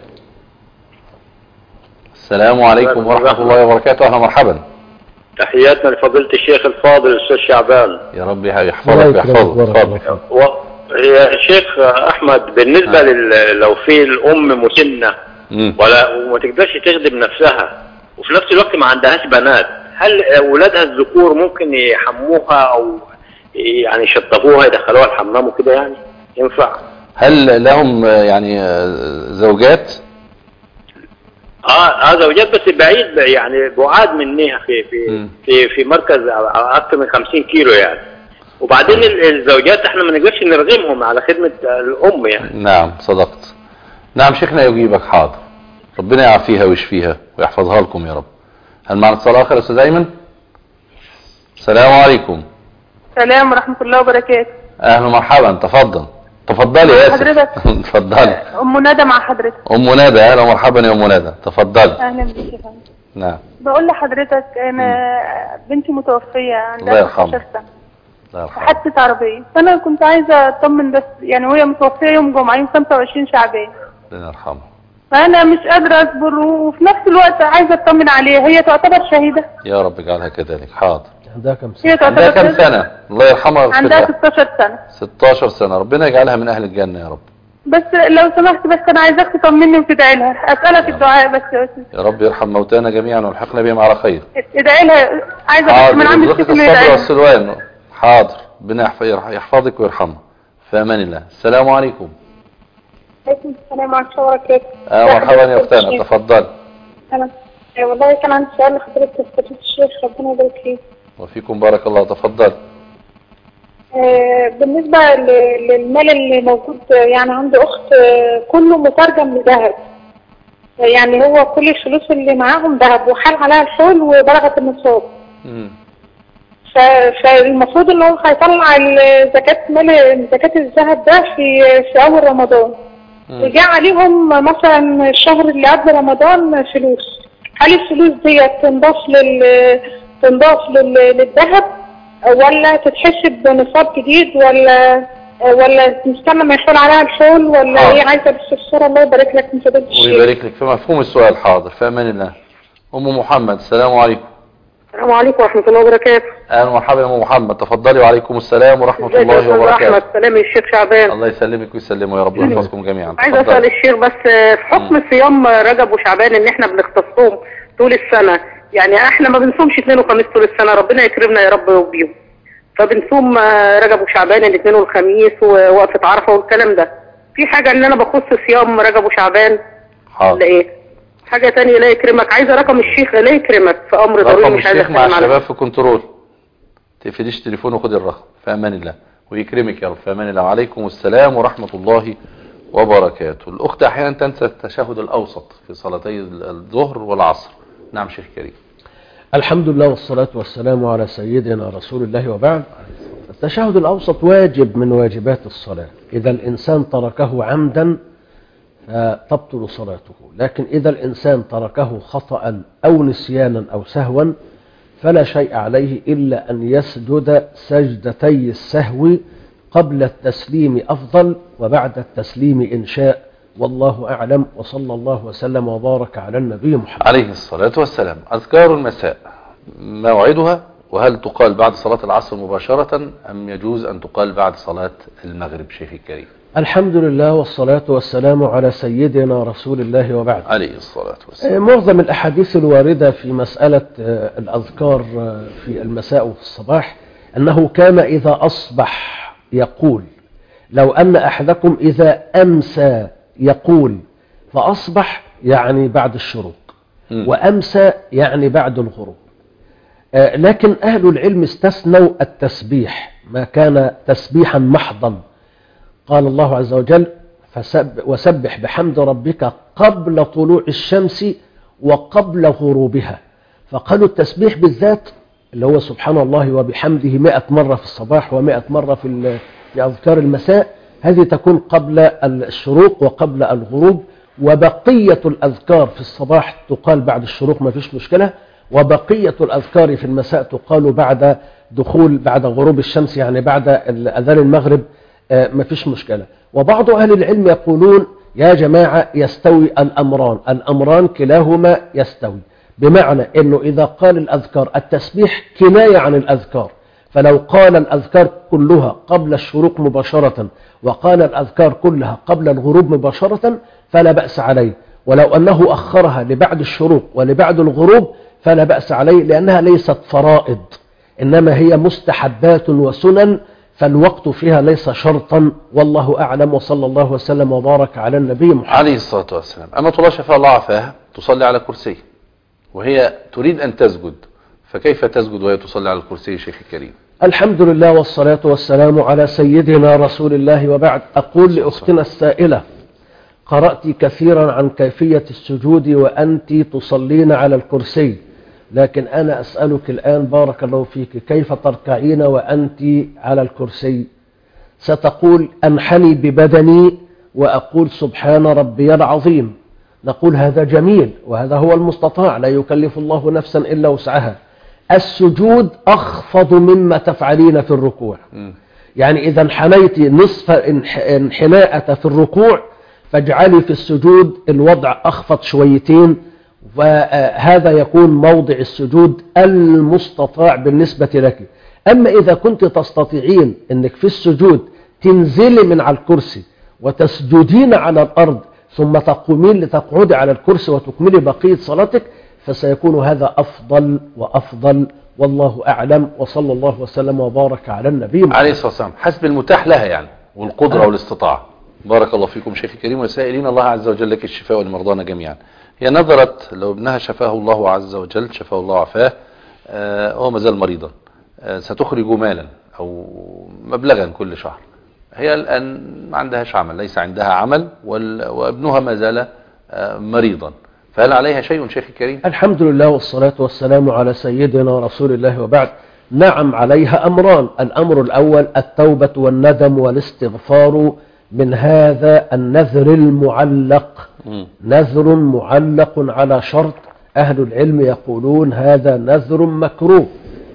Speaker 4: السلام عليكم ورحمة الله وبركاته. أهلا مرحبا.
Speaker 11: تحياتنا لفضيلة الشيخ الفاضل الأستاذ شعبان.
Speaker 4: يا رب يحفظك ويحفظك.
Speaker 11: يا شيخ أحمد، بالنسبة لل... لو في الأم مسنة ولا وما تقدرش تخدم نفسها وفي نفس الوقت ما عندهاش بنات، هل أولادها الذكور ممكن يحموها أو يعني يشطبوها يدخلوها الحمام وكده؟ يعني ينفع؟
Speaker 4: هل لهم يعني زوجات؟
Speaker 11: اه اه زوجات بس بعيد، يعني بعاد منها في في في في مركز اكثر من خمسين كيلو يعني. وبعدين الزوجات احنا ما نقدرش نرغمهم على خدمة الام يعني.
Speaker 4: نعم صدقت. نعم شيخنا يجيبك. حاضر، ربنا يعافيها ويشفيها ويحفظها لكم يا رب. هل معنا اتصال اخر يا استاذ ايمن؟ السلام عليكم.
Speaker 12: السلام ورحمة الله وبركاته.
Speaker 4: اهلا مرحبا. تفضل تفضلي يا
Speaker 12: حضرتك.
Speaker 4: تفضلي.
Speaker 12: ام ندى مع حضرتك.
Speaker 4: ام ندى. اهلا مرحبا يا ام ندى، تفضلي.
Speaker 12: اهلا بك يا فندم.
Speaker 4: نعم.
Speaker 12: بقول لحضرتك انا بنتي متوفيه عندها
Speaker 4: الله
Speaker 12: ستاشر
Speaker 4: يرحمها.
Speaker 12: سنه.
Speaker 4: الله يرحمها.
Speaker 12: حادثه عربيه، فانا كنت عايزه اطمن بس يعني، وهي متوفيه يوم جمعه يوم خمسة وعشرين شعبان.
Speaker 4: الله يرحمها.
Speaker 12: فانا مش قادره اصبر، وفي نفس الوقت عايزه اطمن عليها. هي تعتبر شهيده.
Speaker 4: يا رب اجعلها كذلك. حاضر.
Speaker 5: عندها كم سنة؟
Speaker 12: هي
Speaker 4: عندها
Speaker 12: تعتبر
Speaker 4: كم سنة؟ الله يرحمها.
Speaker 12: عندها ستاشر سنه.
Speaker 4: ستاشر سنة. ربنا يجعلها من اهل الجنة يا رب.
Speaker 12: بس لو سمحت بس انا عايزاك تطمني وتدعي لها، اسالك الدعاء بس يا استاذ.
Speaker 4: يا رب يرحم موتانا جميعا والحقنا بهم على خير.
Speaker 12: ادعي لها، عايزه بس من عند الست اللي
Speaker 4: الصبر
Speaker 12: يدعي لها.
Speaker 4: والسلوان. حاضر، ربنا يحفظك ويرحمها. في امان الله. السلام عليكم.
Speaker 13: عليكم السلام ورحمة الله وبركاته.
Speaker 4: اه مرحبا يا اختنا، تفضل.
Speaker 13: انا والله كان عندي سؤال لحضرتك فضيلة الشيخ، ربنا يبارك فيك.
Speaker 4: وفيكم بارك الله. تفضل.
Speaker 13: آه بالنسبة للمال اللي موجود، يعني عندي اخت آه كله مترجم لذهب، يعني هو كل الفلوس اللي معاهم ذهب وحال عليها الحول وبلغت النصاب. فالمفروض ان هو هيطلع زكاة مال زكاة الذهب ده في في اول رمضان، وجاء عليهم مثلا الشهر اللي قبل رمضان فلوس، هل الفلوس دي تنضاف لل تنضاف لل... للذهب ولا تتحسب بنصاب جديد، ولا ولا نستنى ما يحول عليها الحول، ولا هي عايزه باستفسار؟ الله يبارك لك من فضيلة الشيخ.
Speaker 4: ويبارك لك في مفهوم السؤال. حاضر، في امان الله. ام محمد. السلام عليكم.
Speaker 14: السلام عليكم ورحمة الله وبركاته.
Speaker 4: اهلا ومرحبا يا ام محمد، تفضلي. وعليكم السلام ورحمة الله وبركاته.
Speaker 14: احمد سلام يا الشيخ شعبان.
Speaker 4: الله يسلمك ويسلمه يا رب ويحفظكم جميعا.
Speaker 14: عايز اسال الشيخ بس في حكم صيام رجب وشعبان ان احنا بنختصهم طول السنة، يعني احنا ما بنصومش اثنين وخميس طول السنة، ربنا يكرمنا يا رب وبيهم، فبنصوم رجب وشعبان الاثنين والخميس ووقفة عرفة والكلام ده. في حاجة ان انا بخص صيام رجب وشعبان ولا ايه؟ حاجة تانية لا يكرمك، عايزة رقم الشيخ لا يكرمك في امر ضروري مش عايزة
Speaker 4: رقم الشيخ مع الشباب في كنترول. تقفليش تليفون وخد الرقم. في امان الله ويكرمك يا رب. في امان الله. وعليكم السلام ورحمة الله وبركاته. الاخت احيانا تنسى التشهد الاوسط في صلاتي الظهر والعصر. نعم شيخ كريم.
Speaker 5: الحمد لله والصلاة والسلام على سيدنا رسول الله وبعد. التشهد الأوسط واجب من واجبات الصلاة. إذا الإنسان تركه عمدا فتبطل صلاته، لكن إذا الإنسان تركه خطأ أو نسيانا أو سهوا فلا شيء عليه إلا أن يسجد سجدتي السهو قبل التسليم أفضل، وبعد التسليم إن شاء. والله أعلم، وصلى الله وسلم وبارك على النبي محمد
Speaker 4: عليه الصلاة والسلام. أذكار المساء موعدها، وهل تقال بعد صلاة العصر مباشرة أم يجوز أن تقال بعد صلاة المغرب شيخي الكريم؟
Speaker 5: الحمد لله والصلاة والسلام على سيدنا رسول الله وبعد.
Speaker 4: عليه الصلاة والسلام.
Speaker 5: معظم الأحاديث الواردة في مسألة الأذكار في المساء وفي الصباح أنه كان إذا أصبح يقول، لو أن أحدكم إذا أمسى يقول، فأصبح يعني بعد الشروق، وأمسى يعني بعد الغروب. لكن أهل العلم استثنوا التسبيح ما كان تسبيحا محضا. قال الله عز وجل: فسب وسبح بحمد ربك قبل طلوع الشمس وقبل غروبها. فقالوا التسبيح بالذات اللي هو سبحان الله وبحمده مئة مرة في الصباح ومئة مرة في في أذكار المساء، هذه تكون قبل الشروق وقبل الغروب، وبقية الأذكار في الصباح تقال بعد الشروق ما فيش مشكلة، وبقية الأذكار في المساء تقال بعد دخول بعد غروب الشمس، يعني بعد أذان المغرب ما فيش مشكلة. وبعض أهل العلم يقولون يا جماعة يستوي الأمران، الأمران كلاهما يستوي، بمعنى أنه إذا قال الأذكار التسبيح كناية عن الأذكار، فلو قال الأذكار كلها قبل الشروق مباشرة وقال الأذكار كلها قبل الغروب مباشرة فلا بأس عليه، ولو أنه أخرها لبعد الشروق ولبعد الغروب فلا بأس عليه، لأنها ليست فرائض إنما هي مستحبات وسنن، فالوقت فيها ليس شرطا. والله أعلم، وصلى الله وسلم وبارك على النبي محمد
Speaker 4: عليه الصلاة والسلام. أما الله شفاء الله عافاها تصلي على كرسي وهي تريد أن تسجد، فكيف تسجد وهي تصلي على الكرسي شيخ الكريم؟
Speaker 5: الحمد لله والصلاة والسلام على سيدنا رسول الله وبعد. أقول لأختنا السائلة: قرأت كثيرا عن كيفية السجود وأنت تصلين على الكرسي، لكن أنا أسألك الآن بارك الله فيك، كيف تركعين وأنت على الكرسي؟ ستقول أنحني ببدني وأقول سبحان ربي العظيم. نقول هذا جميل وهذا هو المستطاع، لا يكلف الله نفسا إلا وسعها. السجود أخفض مما تفعلين في الركوع، يعني إذا انحنيت نصف انحناءة في الركوع فاجعلي في السجود الوضع أخفض شويتين، وهذا يكون موضع السجود المستطاع بالنسبة لك. أما إذا كنت تستطيعين أنك في السجود تنزلي من على الكرسي وتسجدين على الأرض ثم تقومين لتقعدي على الكرسي وتكملي بقية صلاتك، فسيكون هذا أفضل وأفضل. والله أعلم، وصلى الله وسلم وبارك على النبي محمد
Speaker 4: عليه الصلاة والسلام، حسب المتاح لها يعني والقدرة والاستطاعة. بارك الله فيكم شيخ الكريم، وسائلين الله عز وجل لك الشفاء ولمرضانا جميعا. هي نظرت لو ابنها شفاه الله عز وجل شفاه الله وعافاه، آه هو مازال مريضا، آه ستخرج مالا أو مبلغا كل شهر. هي الآن ما عندهاش عمل، ليس عندها عمل، وابنها ما زال آه مريضا، فهل عليها شيء شيخ الكريم؟
Speaker 5: الحمد لله والصلاة والسلام على سيدنا رسول الله وبعد. نعم، عليها أمران. الأمر الأول التوبة والندم والاستغفار من هذا النذر المعلق. م. نذر معلق على شرط، أهل العلم يقولون هذا نذر مكروه،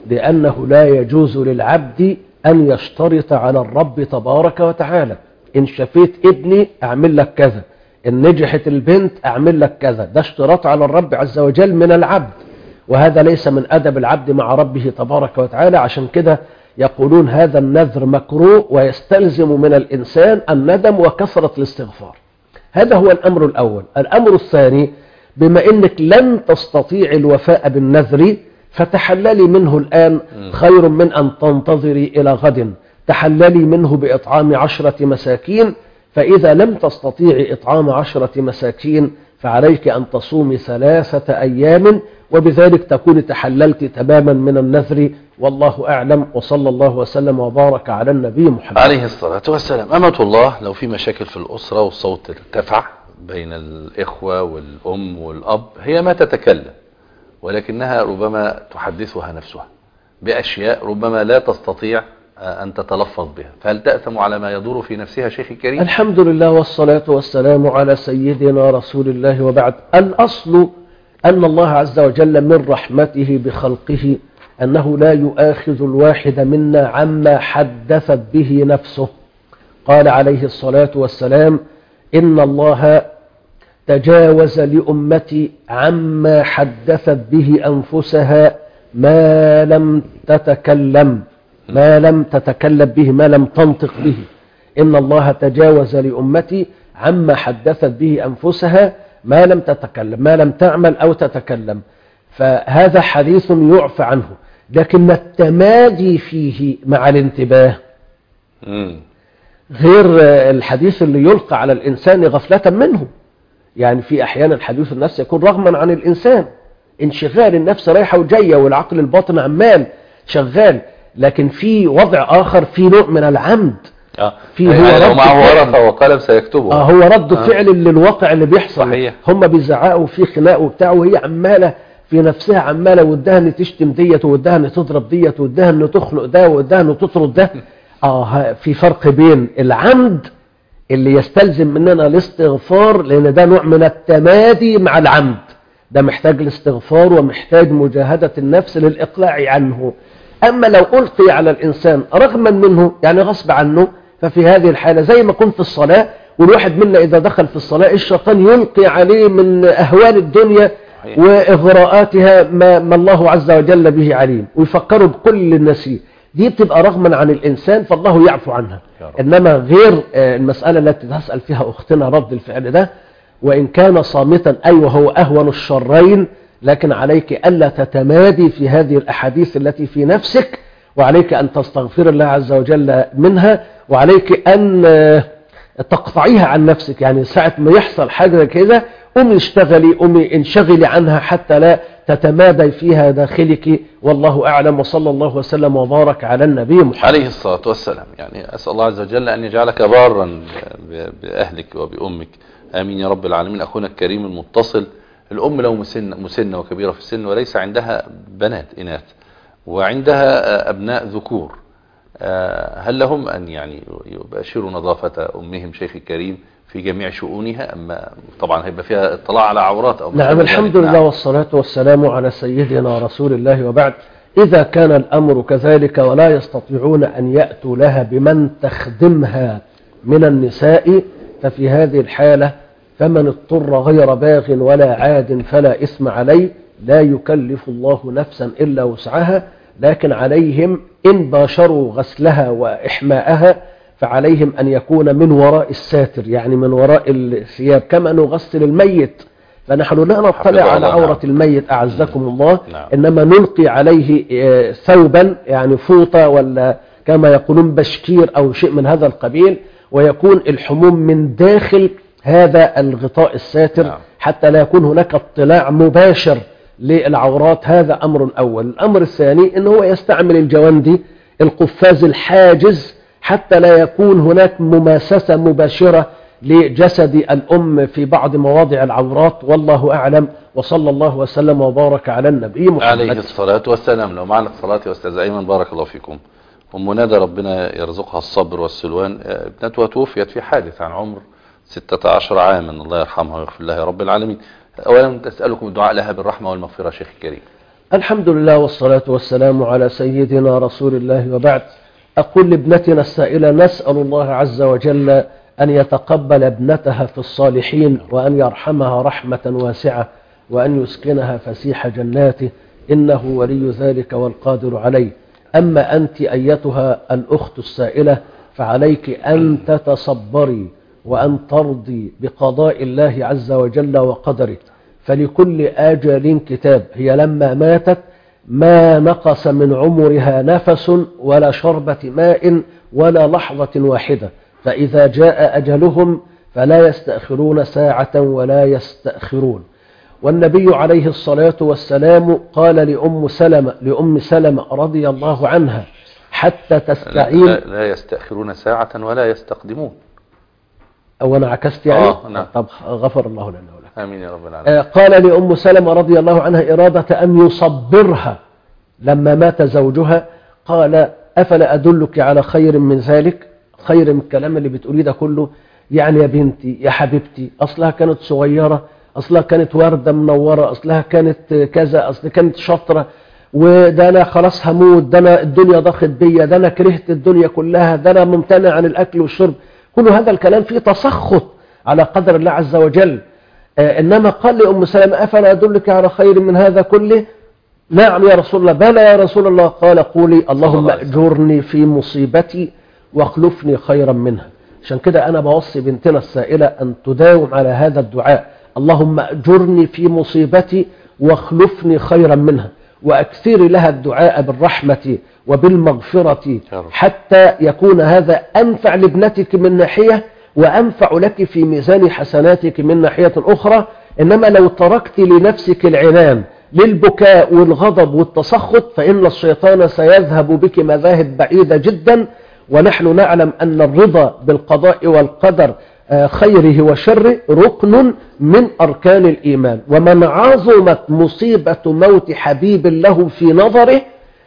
Speaker 5: لأنه لا يجوز للعبد أن يشترط على الرب تبارك وتعالى: إن شفيت ابني أعمل لك كذا، إن نجحت البنت أعمل لك كذا. ده اشتراط على الرب عز وجل من العبد، وهذا ليس من أدب العبد مع ربه تبارك وتعالى. عشان كده يقولون هذا النذر مكروه، ويستلزم من الإنسان الندم وكثرة الاستغفار. هذا هو الأمر الأول. الأمر الثاني: بما أنك لن تستطيع الوفاء بالنذر فتحللي منه الآن خير من أن تنتظري إلى غد. تحللي منه بإطعام عشرة مساكين، فإذا لم تستطيعي إطعام عشرة مساكين فعليك أن تصومي ثلاثة أيام، وبذلك تكون تحللت تماما من النذر. والله أعلم، وصلى الله وسلم وبارك على النبي محمد
Speaker 4: عليه الصلاة والسلام. أمة الله، لو في مشاكل في الأسرة والصوت ارتفع بين الإخوة والأم والأب، هي ما تتكلم، ولكنها ربما تحدثها نفسها بأشياء ربما لا تستطيع أن تتلفظ بها، فهل تأثم على ما يدور في نفسها شيخي الكريم؟
Speaker 5: الحمد لله والصلاة والسلام على سيدنا رسول الله وبعد. الأصل أن الله عز وجل من رحمته بخلقه أنه لا يؤاخذ الواحد منا عما حدثت به نفسه. قال عليه الصلاة والسلام: إن الله تجاوز لأمتي عما حدثت به أنفسها ما لم تتكلم ما لم تتكلم به ما لم تنطق به. إن الله تجاوز لأمتي عما حدثت به أنفسها ما لم تتكلم، ما لم تعمل أو تتكلم. فهذا حديث يعفى عنه، لكن التمادي فيه مع الانتباه غير الحديث اللي يلقى على الإنسان غفلة منه. يعني في أحيانا حديث النفس يكون رغما عن الإنسان، انشغال النفس رايحة وجاية والعقل الباطن عمال شغال، لكن في وضع آخر في نوع من العمد.
Speaker 4: آه.
Speaker 5: في
Speaker 4: يعني
Speaker 5: هو
Speaker 4: لو معه ورقة وقلم سيكتبه.
Speaker 5: آه هو رد آه. فعل للواقع اللي بيحصل.
Speaker 4: صحيح.
Speaker 5: هم بيزعقوا في خناق وبتاع، وهي عمالة في نفسها عمالة ودها ان تشتم ديت وودها ان تضرب ديت وودها ان تخلق ده وودها ان تطرد ده. اه في فرق بين العمد اللي يستلزم مننا الاستغفار، لان ده نوع من التمادي مع العمد، ده محتاج الاستغفار ومحتاج مجاهدة النفس للإقلاع عنه. أما لو ألقي على الإنسان رغما منه يعني غصب عنه، ففي هذه الحالة زي ما كنت في الصلاة، والواحد منا إذا دخل في الصلاة الشيطان يلقي عليه من أهوال الدنيا وإغراءاتها ما, ما الله عز وجل به عليم، ويفكروا بكل النسيء. دي بتبقى رغما عن الإنسان فالله يعفو عنها. إنما غير المسألة التي تسأل فيها أختنا رد الفعل ده، وإن كان صامتا أي أيوة وهو أهون الشرين، لكن عليك ألا تتمادي في هذه الأحاديث التي في نفسك، وعليك أن تستغفر الله عز وجل منها، وعليك أن تقطعيها عن نفسك. يعني ساعة ما يحصل حاجة كده قومي اشتغلي، قومي انشغلي عنها حتى لا تتمادي فيها داخلك. والله أعلم، وصلى الله وسلم وبارك على النبي محمد
Speaker 4: عليه الصلاة والسلام. يعني أسأل الله عز وجل أن يجعلك بارا بأهلك وبأمك، آمين يا رب العالمين. أخونا الكريم المتصل، الأم لو مسنة, مسنة وكبيرة في السن وليس عندها بنات إناث وعندها أبناء ذكور، هل لهم أن يعني يباشروا نظافة أمهم شيخ الكريم في جميع شؤونها؟ أما طبعا هيبقى فيها اطلاع على عورات أو
Speaker 5: نعم. الحمد لله والصلاة والسلام على سيدنا رسول الله وبعد. إذا كان الأمر كذلك ولا يستطيعون أن يأتوا لها بمن تخدمها من النساء، ففي هذه الحالة فمن اضطر غير باغ ولا عاد فلا إثم عليه، لا يكلف الله نفسا إلا وسعها، لكن عليهم إن باشروا غسلها وإحماءها فعليهم أن يكون من وراء الساتر، يعني من وراء الثياب، كما نغسل الميت، فنحن لا نطلع على عورة الميت أعزكم الله، إنما نلقي عليه ثوبا يعني فوطة ولا كما يقولون بشكير أو شيء من هذا القبيل، ويكون الحموم من داخل هذا الغطاء الساتر حتى لا يكون هناك اطلاع مباشر للعورات. هذا أمر أول. الأمر الثاني أنه يستعمل الجواندي القفاز الحاجز حتى لا يكون هناك مماسسة مباشرة لجسد الأم في بعض مواضع العورات، والله أعلم، وصلى الله وسلم وبارك على النبي محمد
Speaker 4: عليه الصلاة والسلام. لو معنا الصلاة يا أستاذ أيمن بارك الله فيكم. أم ندى ربنا يرزقها الصبر والسلوان، ابنتها توفيت في حادث عن عمر ستة عشر عاما، الله يرحمها ويغفر لها يا رب العالمين. أولا أسألكم الدعاء لها بالرحمة والمغفرة شيخ الكريم.
Speaker 5: الحمد لله والصلاة والسلام على سيدنا رسول الله وبعد. أقول لابنتنا السائلة نسأل الله عز وجل أن يتقبل ابنتها في الصالحين، وأن يرحمها رحمة واسعة، وأن يسكنها فسيح جناته، إنه ولي ذلك والقادر عليه. أما أنت أيتها الأخت السائلة فعليك أن تتصبري وأن ترضي بقضاء الله عز وجل وقدره، فلكل آجال كتاب. هي لما ماتت ما نقص من عمرها نفس ولا شربة ماء ولا لحظة واحدة، فإذا جاء أجلهم فلا يستأخرون ساعة ولا يستأخرون. والنبي عليه الصلاة والسلام قال لأم سلمة, لأم سلمة رضي الله عنها حتى تستعين،
Speaker 4: لا, لا يستأخرون ساعة ولا يستقدمون.
Speaker 5: أو أنا عكست يعني
Speaker 4: آه نعم.
Speaker 5: طب غفر الله لنا ولك.
Speaker 4: آمين يا رب العالمين.
Speaker 5: قال لأم سلمة رضي الله عنها إرادة أن يصبرها لما مات زوجها، قال أفلا أدلك على خير من ذلك؟ خير من الكلام اللي بتقوليه ده كله. يعني يا بنتي يا حبيبتي، أصلها كانت صغيرة، أصلها كانت وردة منورة، أصلها كانت كذا، أصلها كانت شاطرة، وده أنا خلاص هموت، ده أنا الدنيا ضاقت بيا، ده أنا كرهت الدنيا كلها، ده أنا ممتنع عن الأكل والشرب. كل هذا الكلام فيه تسخط على قدر الله عز وجل. آه إنما قال لأم سلمة أفلا أدلك على خير من هذا كله؟ نعم يا رسول الله. بلى يا رسول الله. قال قولي اللهم أجرني في مصيبتي واخلفني خيرا منها. عشان كده أنا بوصي بنتنا السائلة أن تداوم على هذا الدعاء، اللهم أجرني في مصيبتي واخلفني خيرا منها، وأكثر لها الدعاء بالرحمة وبالمغفرة حتى يكون هذا أنفع لابنتك من ناحية وأنفع لك في ميزان حسناتك من ناحية أخرى. إنما لو تركت لنفسك العنان للبكاء والغضب والتسخط فإن الشيطان سيذهب بك مذاهب بعيدة جدا. ونحن نعلم أن الرضا بالقضاء والقدر خيره وشره ركن من أركان الإيمان. ومن عظمت مصيبة موت حبيب له في نظره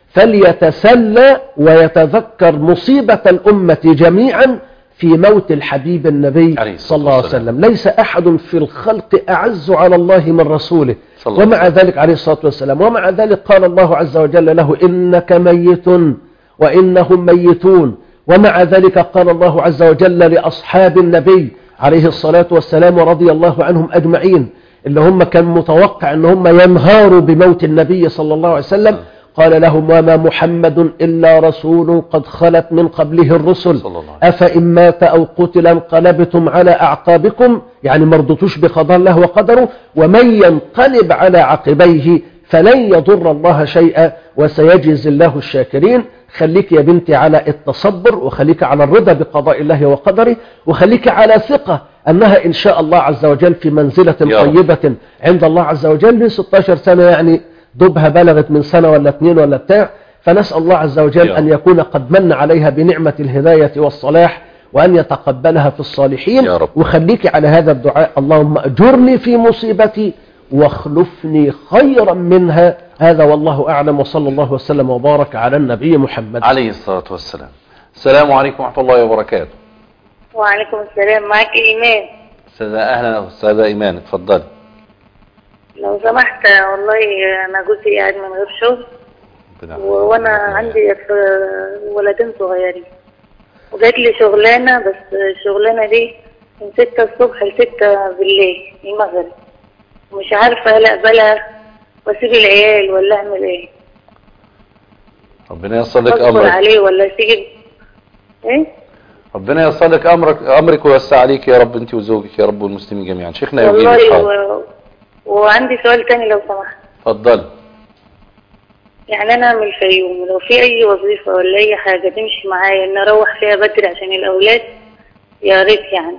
Speaker 5: فليتسلى ويتذكر مصيبة الأمة جميعا في موت الحبيب النبي صلى الله عليه وسلم. ليس أحد في الخلق أعز على الله من رسوله، ومع ذلك عليه الصلاة والسلام، ومع ذلك قال الله عز وجل له إنك ميت وإنهم ميتون. ومع ذلك قال الله عز وجل لأصحاب النبي عليه الصلاة والسلام ورضي الله عنهم أجمعين اللي هم كان متوقع أن هم ينهاروا بموت النبي صلى الله عليه وسلم، قال لهم وما محمد إلا رسول قد خلت من قبله الرسل أفإن مات أو قتل انقلبتم على أعقابكم، يعني مرضتوش بقضاء الله وقدره، ومن ينقلب على عقبيه فلن يضر الله شيئا وسيجزي الله الشاكرين. خليك يا بنتي على التصبر، وخليك على الرضا بقضاء الله وقدره، وخليك على ثقة أنها إن شاء الله عز وجل في منزلة طيبة عند الله عز وجل. من ستة عشر سنة يعني دبها بلغت من سنة ولا اثنين ولا بتاع، فنسأل الله عز وجل أن يكون قد من عليها بنعمة الهداية والصلاح وأن يتقبلها في الصالحين. وخليك على هذا الدعاء اللهم أجرني في مصيبتي واخلفني خيرا منها. هذا والله أعلم، وصلى الله وسلم وبارك على النبي محمد
Speaker 4: عليه الصلاة والسلام. السلام عليكم ورحمة الله وبركاته.
Speaker 15: وعليكم السلام. معك إيمان.
Speaker 4: أستاذة أهلا أستاذة إيمان، اتفضلي.
Speaker 15: لو سمحت والله أنا جوزي قاعد من غير شغل و... وأنا عندي ولدين صغيرين، وجات لي شغلانة، بس الشغلانة دي من ستة الصبح لستة بالليل المغرب، ومش عارفة هل أقبلها واسيب العيال ولا اعمل ايه.
Speaker 4: ربنا ييسر لك امرك.
Speaker 15: اصبر عليه ولا اسيب ايه؟
Speaker 4: ربنا ييسر لك امرك امرك ويوسع عليك يا رب انت وزوجك يا رب والمسلمين جميعا. شيخنا يوجيه
Speaker 15: والله و... وعندي سؤال تاني لو سمحت.
Speaker 4: اتفضل.
Speaker 15: يعني انا من الفيوم، لو في اي وظيفة ولا اي حاجة تمشي معايا ان اروح فيها بدري عشان الاولاد يا ريت يعني.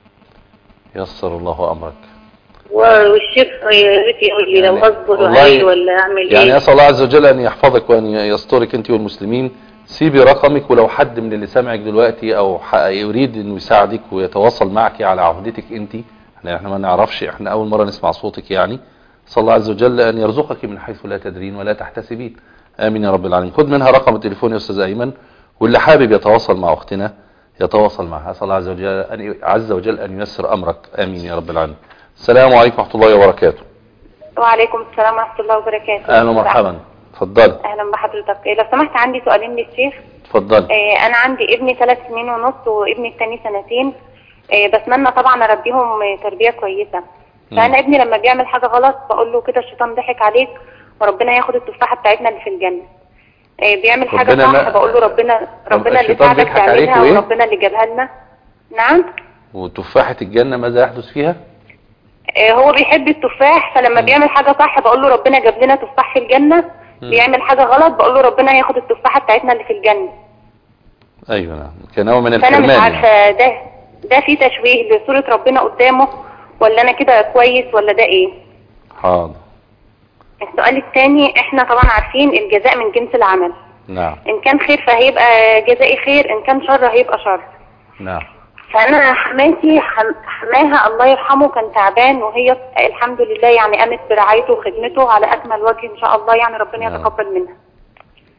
Speaker 4: يسر الله امرك.
Speaker 15: والشيخ يا ريت يقول لي لو اصبر عليه ولا اعمل ايه.
Speaker 4: يعني اسال الله عز وجل ان يحفظك وان يسترك انت والمسلمين. سيبي رقمك، ولو حد من اللي سامعك دلوقتي او يريد انه يساعدك ويتواصل معك على عهدتك انت، احنا ما نعرفش، احنا اول مرة نسمع صوتك، يعني صلى الله عز وجل ان يرزقك من حيث لا تدرين ولا تحتسبين. امين يا رب العالمين. خد منها رقم التليفون يا استاذ ايمن، واللي حابب يتواصل مع اختنا يتواصل معها. صلى الله عز وجل ان عز وجل ان ييسر امرك. امين يا رب العالمين. السلام عليكم ورحمة الله وبركاته.
Speaker 16: وعليكم السلام ورحمة الله وبركاته.
Speaker 4: أهلا ومرحبا. اتفضلي.
Speaker 16: أهلا بحضرتك. لو سمحت عندي سؤالين للشيخ.
Speaker 4: اتفضلي.
Speaker 16: آه أنا عندي ابني ثلاث سنين ونص وابني الثاني سنتين. آه بتمنى طبعا أربيهم تربية كويسة. فأنا ابني لما بيعمل حاجة غلط بقول له كده الشيطان ضحك عليك وربنا ياخد التفاحة بتاعتنا اللي في الجنة. آه بيعمل حاجة صح بقول له ربنا ربنا اللي ساعدك تعملها وربنا اللي جابها لنا. نعم.
Speaker 4: وتفاحة الجنة ماذا يحدث فيها؟
Speaker 16: هو بيحب التفاح، فلما بيعمل حاجة صح بقول له ربنا جاب لنا تفاح في الجنة. م. بيعمل حاجة غلط بقول له ربنا هياخد التفاحة بتاعتنا اللي في الجنة.
Speaker 4: ايوه نعم، كنوع من الحرمان.
Speaker 16: فانا مش عارفة ده ده في تشويه لصورة ربنا قدامه ولا انا كده كويس ولا ده ايه؟
Speaker 4: حاضر.
Speaker 16: السؤال الثاني، احنا طبعا عارفين الجزاء من جنس العمل.
Speaker 4: نعم.
Speaker 16: ان كان خير فهيبقى جزائي خير، ان كان شر هيبقى شر.
Speaker 4: نعم.
Speaker 16: فانا حماتي حماها الله يرحمه كان تعبان، وهي الحمد لله يعني قامت برعايته وخدمته على اكمل وجه ان شاء الله، يعني ربنا يتقبل منها.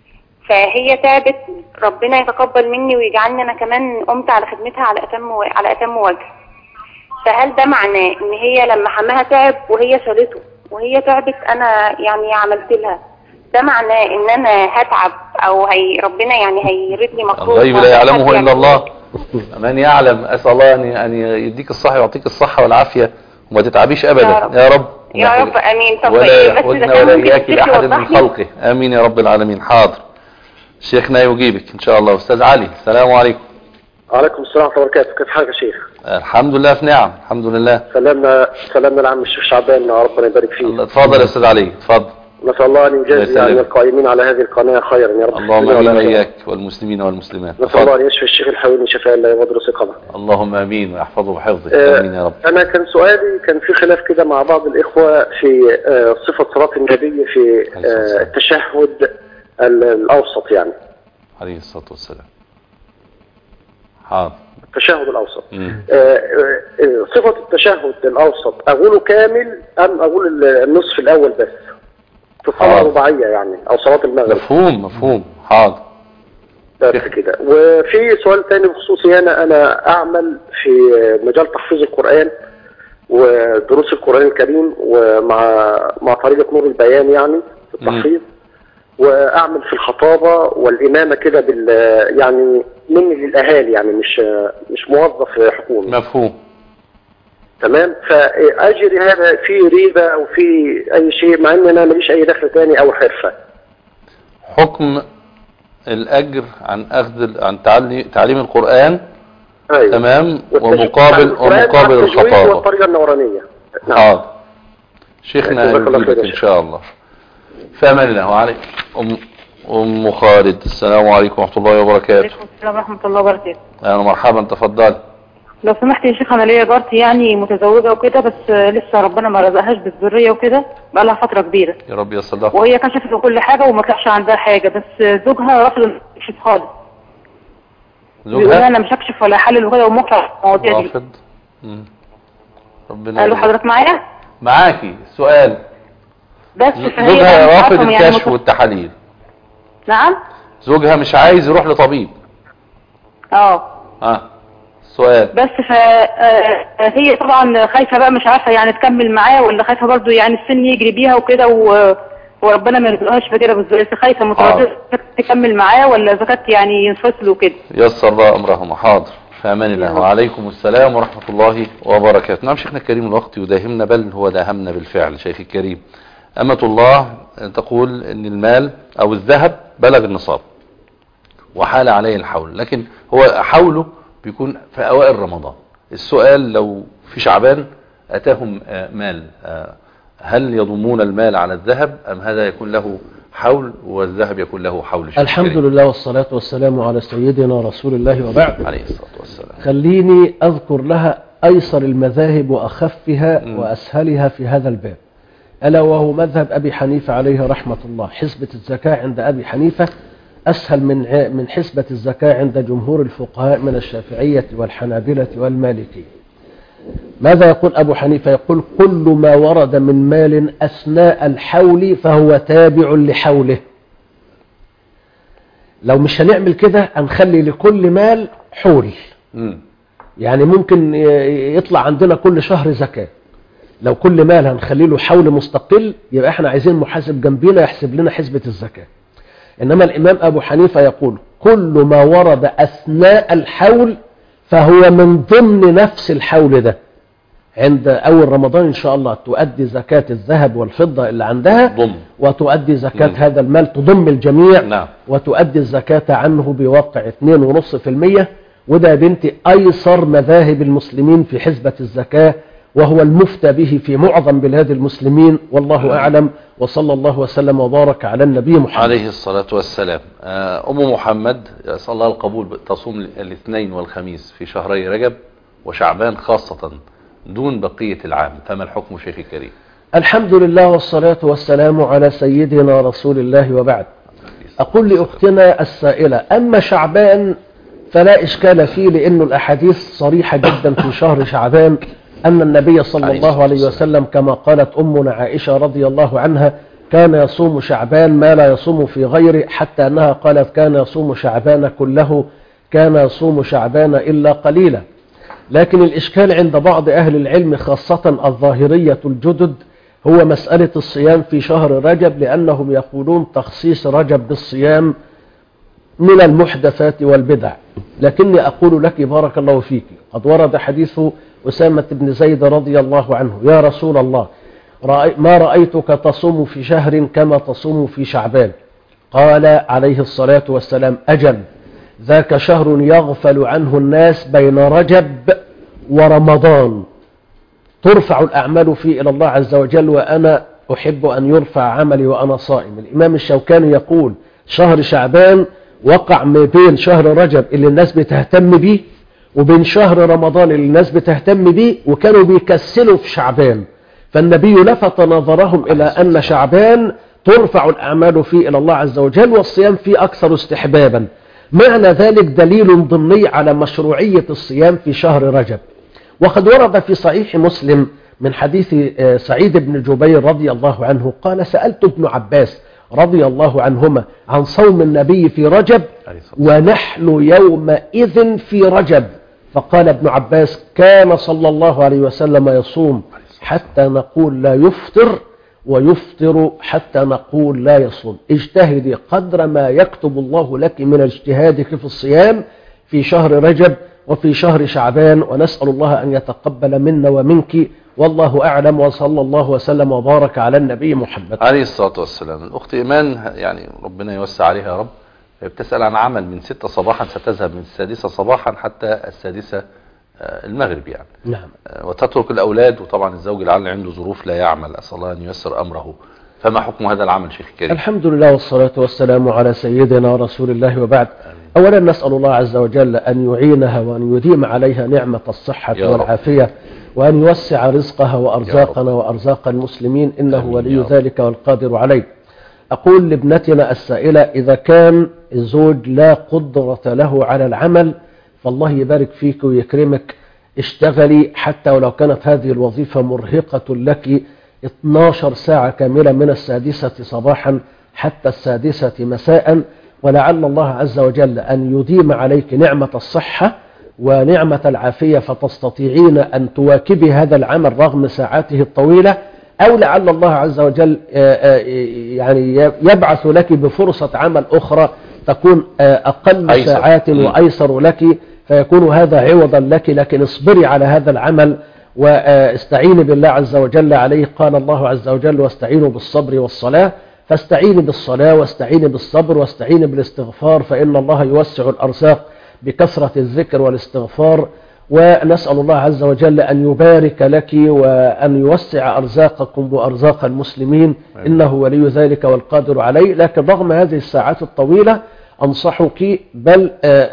Speaker 16: فهي تعبت، ربنا يتقبل مني ويجعلني انا كمان قمت على خدمتها على اتم و... على اتم وجه. فهل ده معناه ان هي لما حماها تعب وهي شالته وهي تعبت انا يعني عملت لها، ده معناه ان انا هتعب او هي ربنا يعني هيردني مكروه؟
Speaker 4: الغيب لا يعلمه الا الله، من يعلم. اسال الله ان ان يديك الصحه ويعطيك الصحه والعافيه وما تتعبيش ابدا يا رب, يا رب.
Speaker 16: يا رب امين. طب
Speaker 4: ولا
Speaker 16: ايه بس
Speaker 4: يحودنا ولا اياك لاحد من خلقه، امين يا رب العالمين. حاضر، شيخنا يجيبك ان شاء الله. استاذ علي، السلام عليكم.
Speaker 17: وعليكم السلام ورحمه الله وبركاته. كيف حالك يا شيخ؟
Speaker 4: الحمد لله في نعم، الحمد لله.
Speaker 17: سلامنا سلامنا لعم الشيخ شعبان، ربنا يبارك فيه.
Speaker 4: اتفضل يا استاذ علي، اتفضل.
Speaker 17: نسال الله ان يجازي عن القائمين على هذه القناه خيرا يا رب.
Speaker 4: اللهم امين واياك والمسلمين والمسلمات.
Speaker 17: نسال الله ان يشفي الشيخ الحويني شفاء لا يغادر سقما.
Speaker 4: اللهم امين ويحفظه بحفظه.
Speaker 17: آه
Speaker 4: امين يا رب.
Speaker 17: انا كان سؤالي، كان في خلاف كده مع بعض الاخوه في آه صفه صلاه النبي في آه التشهد الاوسط يعني.
Speaker 4: عليه الصلاه والسلام. حاضر.
Speaker 17: التشهد الاوسط. آه صفه التشهد الاوسط اقوله كامل ام اقول النصف الاول بس في الصلاه الرباعيه يعني او صلاه المغرب؟
Speaker 4: مفهوم مفهوم. حاضر.
Speaker 17: بس كده. وفي سؤال تاني بخصوصي انا انا اعمل في مجال تحفيظ القران ودروس القران الكريم ومع مع طريقه نور البيان يعني في التحفيظ، واعمل في الخطابه والامامه كده بال يعني مني للاهالي يعني مش مش موظف حكومي.
Speaker 4: مفهوم.
Speaker 17: تمام. فاجري هذا في ريبه او في اي شيء مع ان انا ماليش اي دخل تاني او حرفه؟
Speaker 4: حكم الاجر عن اخذ عن تعليم تعليم القران. أيوة. تمام. ومقابل ومقابل الخطابه
Speaker 17: والطريقه النورانيه.
Speaker 4: نعم. حاضر. شيخنا يجيبك ان شاء الله. فامان الله. وعليكم ام ام خالد، السلام عليكم ورحمه الله وبركاته.
Speaker 18: وعليكم السلام ورحمه الله وبركاته.
Speaker 4: اهلا مرحبا، تفضل.
Speaker 18: لو سمحت يا شيخ، انا ليا جارتي يعني متزوجه وكده، بس لسه ربنا ما رزقهاش بالذريه وكده، بقى لها فتره كبيره.
Speaker 4: يا رب يصل لها.
Speaker 18: وهي كشفت وكل حاجه وما طلعش عندها حاجه، بس زوجها رافض يكشف خالص.
Speaker 4: زوجها
Speaker 18: بيقول انا مش هكشف ولا احلل وكده ومقطع المواضيع دي.
Speaker 4: رافض. امم ربنا.
Speaker 18: قالوا حضرتك معايا؟
Speaker 4: معاكي. سؤال.
Speaker 18: بس فهي
Speaker 4: زوجها رافض الكشف
Speaker 18: يعني
Speaker 4: والتحاليل.
Speaker 18: نعم.
Speaker 4: زوجها مش عايز يروح لطبيب.
Speaker 18: اه
Speaker 4: اه سؤال.
Speaker 18: بس فهي طبعا خايفه بقى، مش عارفه يعني تكمل معاه ولا خايفه برضو يعني السن يجري بيها وكده و... وربنا ما يرزقهاش بكده بالذات، خايفه متردده تكمل معاه ولا اذا كانت يعني ينفصلوا كده.
Speaker 4: يسر الله امرهم. حاضر. في امان الله. وعليكم السلام ورحمه الله وبركاته. نعم شيخنا الكريم، الوقت يداهمنا بل هو داهمنا بالفعل. شيخي الكريم، أمة الله تقول ان المال او الذهب بلغ النصاب وحال عليه الحول، لكن هو حوله بيكون في اوائل رمضان. السؤال لو في شعبان اتاهم مال، هل يضمون المال على الذهب ام هذا يكون له حول والذهب يكون له حول؟
Speaker 5: الحمد لله والصلاة والسلام على سيدنا رسول الله وبعد.
Speaker 4: عليه الصلاة والسلام.
Speaker 5: خليني اذكر لها ايسر المذاهب واخفها م. واسهلها في هذا الباب، ألا وهو مذهب أبي حنيفة عليه رحمة الله. حسبة الزكاة عند أبي حنيفة أسهل من من حسبة الزكاة عند جمهور الفقهاء من الشافعية والحنابلة والمالكية. ماذا يقول أبو حنيفة؟ يقول كل ما ورد من مال أثناء الحول فهو تابع لحوله. لو مش هنعمل كده هنخلي لكل مال حول، يعني ممكن يطلع عندنا كل شهر زكاة. لو كل مال هنخلي له حول مستقل يبقى احنا عايزين محاسب جنبينا يحسب لنا حسبة الزكاة. انما الامام ابو حنيفة يقول كل ما ورد اثناء الحول فهو من ضمن نفس الحول ده. عند اول رمضان ان شاء الله تؤدي زكاة الذهب والفضة اللي عندها ضم. وتؤدي زكاة م. هذا المال تضم الجميع. نعم. وتؤدي الزكاة عنه بوقع اثنين ونص في المية. وده بنتي ايسر مذاهب المسلمين في حسبة الزكاة، وهو المفتى به في معظم بلاد المسلمين، والله أعلم. وصلى الله وسلم وبارك على النبي محمد
Speaker 4: عليه الصلاة والسلام. أم محمد صلى الله القبول تصوم الاثنين والخميس في شهري رجب وشعبان خاصة دون بقية العام، فما الحكم شيخي الكريم؟
Speaker 5: الحمد لله والصلاة والسلام على سيدنا رسول الله وبعد. أقول لأختنا السائلة أما شعبان فلا إشكال فيه، لأن الأحاديث صريحة جدا في شهر شعبان أن النبي صلى الله عليه وسلم كما قالت أمنا عائشة رضي الله عنها كان يصوم شعبان ما لا يصوم في غيره، حتى أنها قالت كان يصوم شعبان كله، كان يصوم شعبان إلا قليلا. لكن الإشكال عند بعض أهل العلم خاصة الظاهرية الجدد هو مسألة الصيام في شهر رجب، لأنهم يقولون تخصيص رجب بالصيام من المحدثات والبدع. لكني أقول لك بارك الله فيك، قد ورد حديث أسامة بن زيد رضي الله عنه: يا رسول الله ما رأيتك تصوم في شهر كما تصوم في شعبان. قال عليه الصلاة والسلام: أجل، ذاك شهر يغفل عنه الناس بين رجب ورمضان، ترفع الأعمال فيه إلى الله عز وجل، وأنا أحب أن يرفع عملي وأنا صائم. الإمام الشوكاني يقول شهر شعبان وقع ما بين شهر رجب اللي الناس بتهتم به وبين شهر رمضان اللي الناس بتهتم به، وكانوا بيكسلوا في شعبان، فالنبي لفت نظرهم إلى أن شعبان ترفع الأعمال فيه إلى الله عز وجل، والصيام فيه أكثر استحبابا. معنى ذلك دليل ضمني على مشروعية الصيام في شهر رجب. وقد ورد في صحيح مسلم من حديث سعيد بن جبير رضي الله عنه قال: سألت ابن عباس رضي الله عنهما عن صوم النبي في رجب ونحن يومئذ في رجب، فقال ابن عباس: كان صلى الله عليه وسلم يصوم حتى نقول لا يفطر، ويفطر حتى نقول لا يصوم. اجتهدي قدر ما يكتب الله لك من اجتهادك في الصيام في شهر رجب وفي شهر شعبان، ونسأل الله أن يتقبل منا ومنك، والله أعلم، وصلى الله وسلم وبارك على النبي محمد
Speaker 4: عليه الصلاة والسلام. الأخت إيمان يعني ربنا يوسع عليها يا رب، بتسأل عن عمل من ستة صباحا ستذهب من السادسة صباحا حتى السادسة المغرب يعني.
Speaker 5: نعم.
Speaker 4: وتترك الأولاد، وطبعا الزوج لعل عنده ظروف لا يعمل، أسأل الله أن ييسر أمره. فما حكم هذا العمل شيخ الكريم؟
Speaker 5: الحمد لله والصلاة والسلام على سيدنا رسول الله، وبعد. أولا نسأل الله عز وجل أن يعينها وأن يديم عليها نعمة الصحة والعافية، وأن يوسع رزقها وأرزاقنا وأرزاق المسلمين، إنه ولي ذلك والقادر عليه. أقول لابنتنا السائلة: إذا كان الزوج لا قدرة له على العمل، فالله يبارك فيك ويكرمك، اشتغلي حتى ولو كانت هذه الوظيفة مرهقة لك اثناشر ساعة كاملة من السادسة صباحا حتى السادسة مساء، ولعل الله عز وجل أن يديم عليك نعمة الصحة ونعمة العافية، فتستطيعين أن تواكبي هذا العمل رغم ساعاته الطويلة، أو لعل الله عز وجل يعني يبعث لك بفرصة عمل أخرى تكون أقل أيسر. ساعات وأيسر لك، فيكون هذا عوضا لك. لكن اصبري على هذا العمل واستعيني بالله عز وجل عليه. قال الله عز وجل: واستعينوا بالصبر والصلاة، فاستعيني بالصلاة واستعيني بالصبر واستعيني بالاستغفار، فإن الله يوسع الأرزاق بكثرة الذكر والاستغفار. ونسأل الله عز وجل أن يبارك لك وأن يوسع أرزاقكم وأرزاق المسلمين، إنه ولي ذلك والقادر عليه. لكن رغم هذه الساعات الطويلة أنصحك بل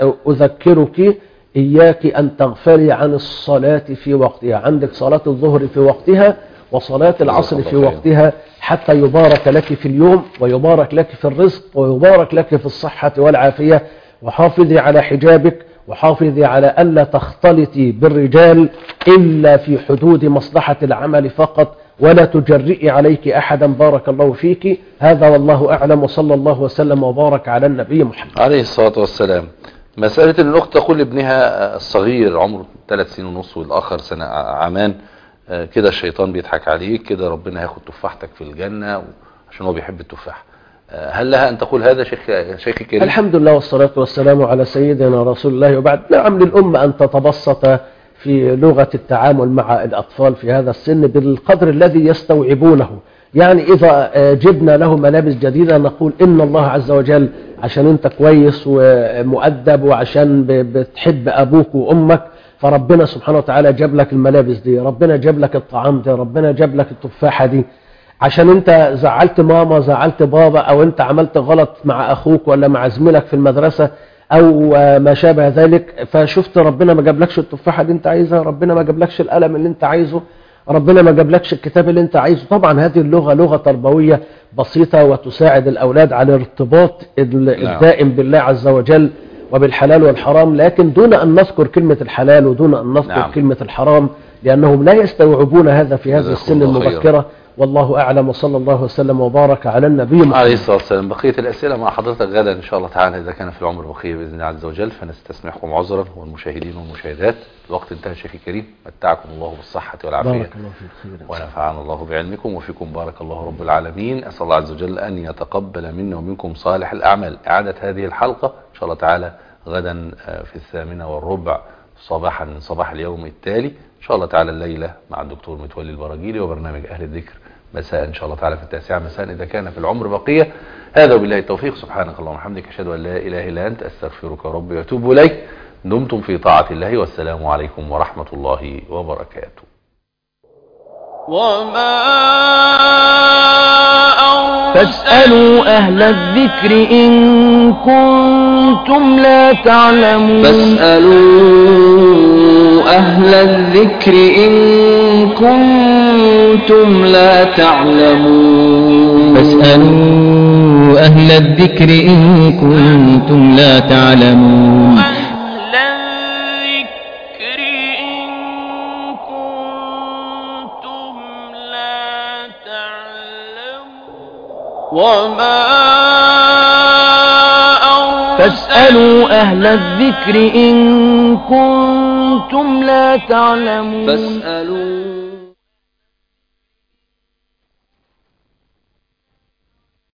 Speaker 5: أذكرك إياك أن تغفلي عن الصلاة في وقتها. عندك صلاة الظهر في وقتها وصلاة العصر في وقتها، حتى يبارك لك في اليوم ويبارك لك في الرزق ويبارك لك في الصحة والعافية. وحافظي على حجابك، وحافظي على ألا تختلطي بالرجال إلا في حدود مصلحة العمل فقط، ولا تجرئي عليك أحدا. بارك الله فيك. هذا والله أعلم، وصلى الله وسلم وبارك على النبي محمد
Speaker 4: عليه الصلاة والسلام. مسألة أن الأخت تقول لابنها الصغير عمره ثلاث سنين ونص والآخر سنة عامان كده الشيطان بيضحك عليك، كده ربنا هياخد تفاحتك في الجنة عشان هو بيحب التفاح، هل لها أن تقول هذا شيخ شيخ الكريم؟
Speaker 5: الحمد لله والصلاة والسلام على سيدنا رسول الله، وبعد. نعم، للأمة أن تتبسط في لغة التعامل مع الأطفال في هذا السن بالقدر الذي يستوعبونه. يعني إذا جبنا له ملابس جديدة نقول إن الله عز وجل عشان أنت كويس ومؤدب وعشان بتحب أبوك وأمك، فربنا سبحانه وتعالى جاب لك الملابس دي، ربنا جاب لك الطعام ده، ربنا جاب لك التفاحة دي، عشان انت زعلت ماما زعلت بابا، او انت عملت غلط مع اخوك ولا مع زميلك في المدرسة او ما شابه ذلك، فشفت ربنا ما جابلكش التفاحة دي انت عايزها، ربنا ما جابلكش القلم اللي انت عايزه، ربنا ما جابلكش الكتاب اللي انت عايزه. طبعا هذه اللغة لغة تربوية بسيطة وتساعد الاولاد على الارتباط الدائم بالله عز وجل وبالحلال والحرام، لكن دون ان نذكر كلمة الحلال ودون ان نذكر نعم. كلمة الحرام، لانهم لا يستوعبون هذا في هذه السن المبكرة. والله أعلم، وصلى الله وسلم وبارك على النبي محمد
Speaker 4: عليه الصلاة والسلام. بقية الأسئلة مع حضرتك غدا إن شاء الله تعالى إذا كان في العمر بقية بإذن الله عز وجل، فنستسمحكم عذرا والمشاهدين والمشاهدات. الوقت انتهى شيخي الكريم، متعكم الله بالصحة والعافية،
Speaker 5: بارك الله فيك خيرا،
Speaker 4: ونفعنا الله بعلمكم وفيكم، بارك الله رب العالمين. أسأل الله عز وجل أن يتقبل منا ومنكم صالح الأعمال. إعادة هذه الحلقة إن شاء الله تعالى غدا في الثامنة والربع صباحا من صباح اليوم التالي إن شاء الله تعالى، الليلة مع الدكتور متولي البراجيلي، وبرنامج أهل الذكر مساء إن شاء الله تعالى في التاسعة مساء إذا كان في العمر بقية. هذا وبالله التوفيق، سبحانك اللهم وبحمدك، أشهد أن لا إله إلا أنت، أستغفرك ربي وأتوب إليك. دمتم في طاعة الله، والسلام عليكم ورحمة الله وبركاته.
Speaker 2: وما فاسألوا أهل الذكر إن كنتم لا تعلمون.
Speaker 3: فاسألوا أهل الذكر إن كنتم لا تعلمون.
Speaker 2: فاسألوا أهل الذكر إن كنتم لا تعلمون. وما فاسألوا أهل الذكر إن كنتم لا تعلمون.
Speaker 3: فاسألوا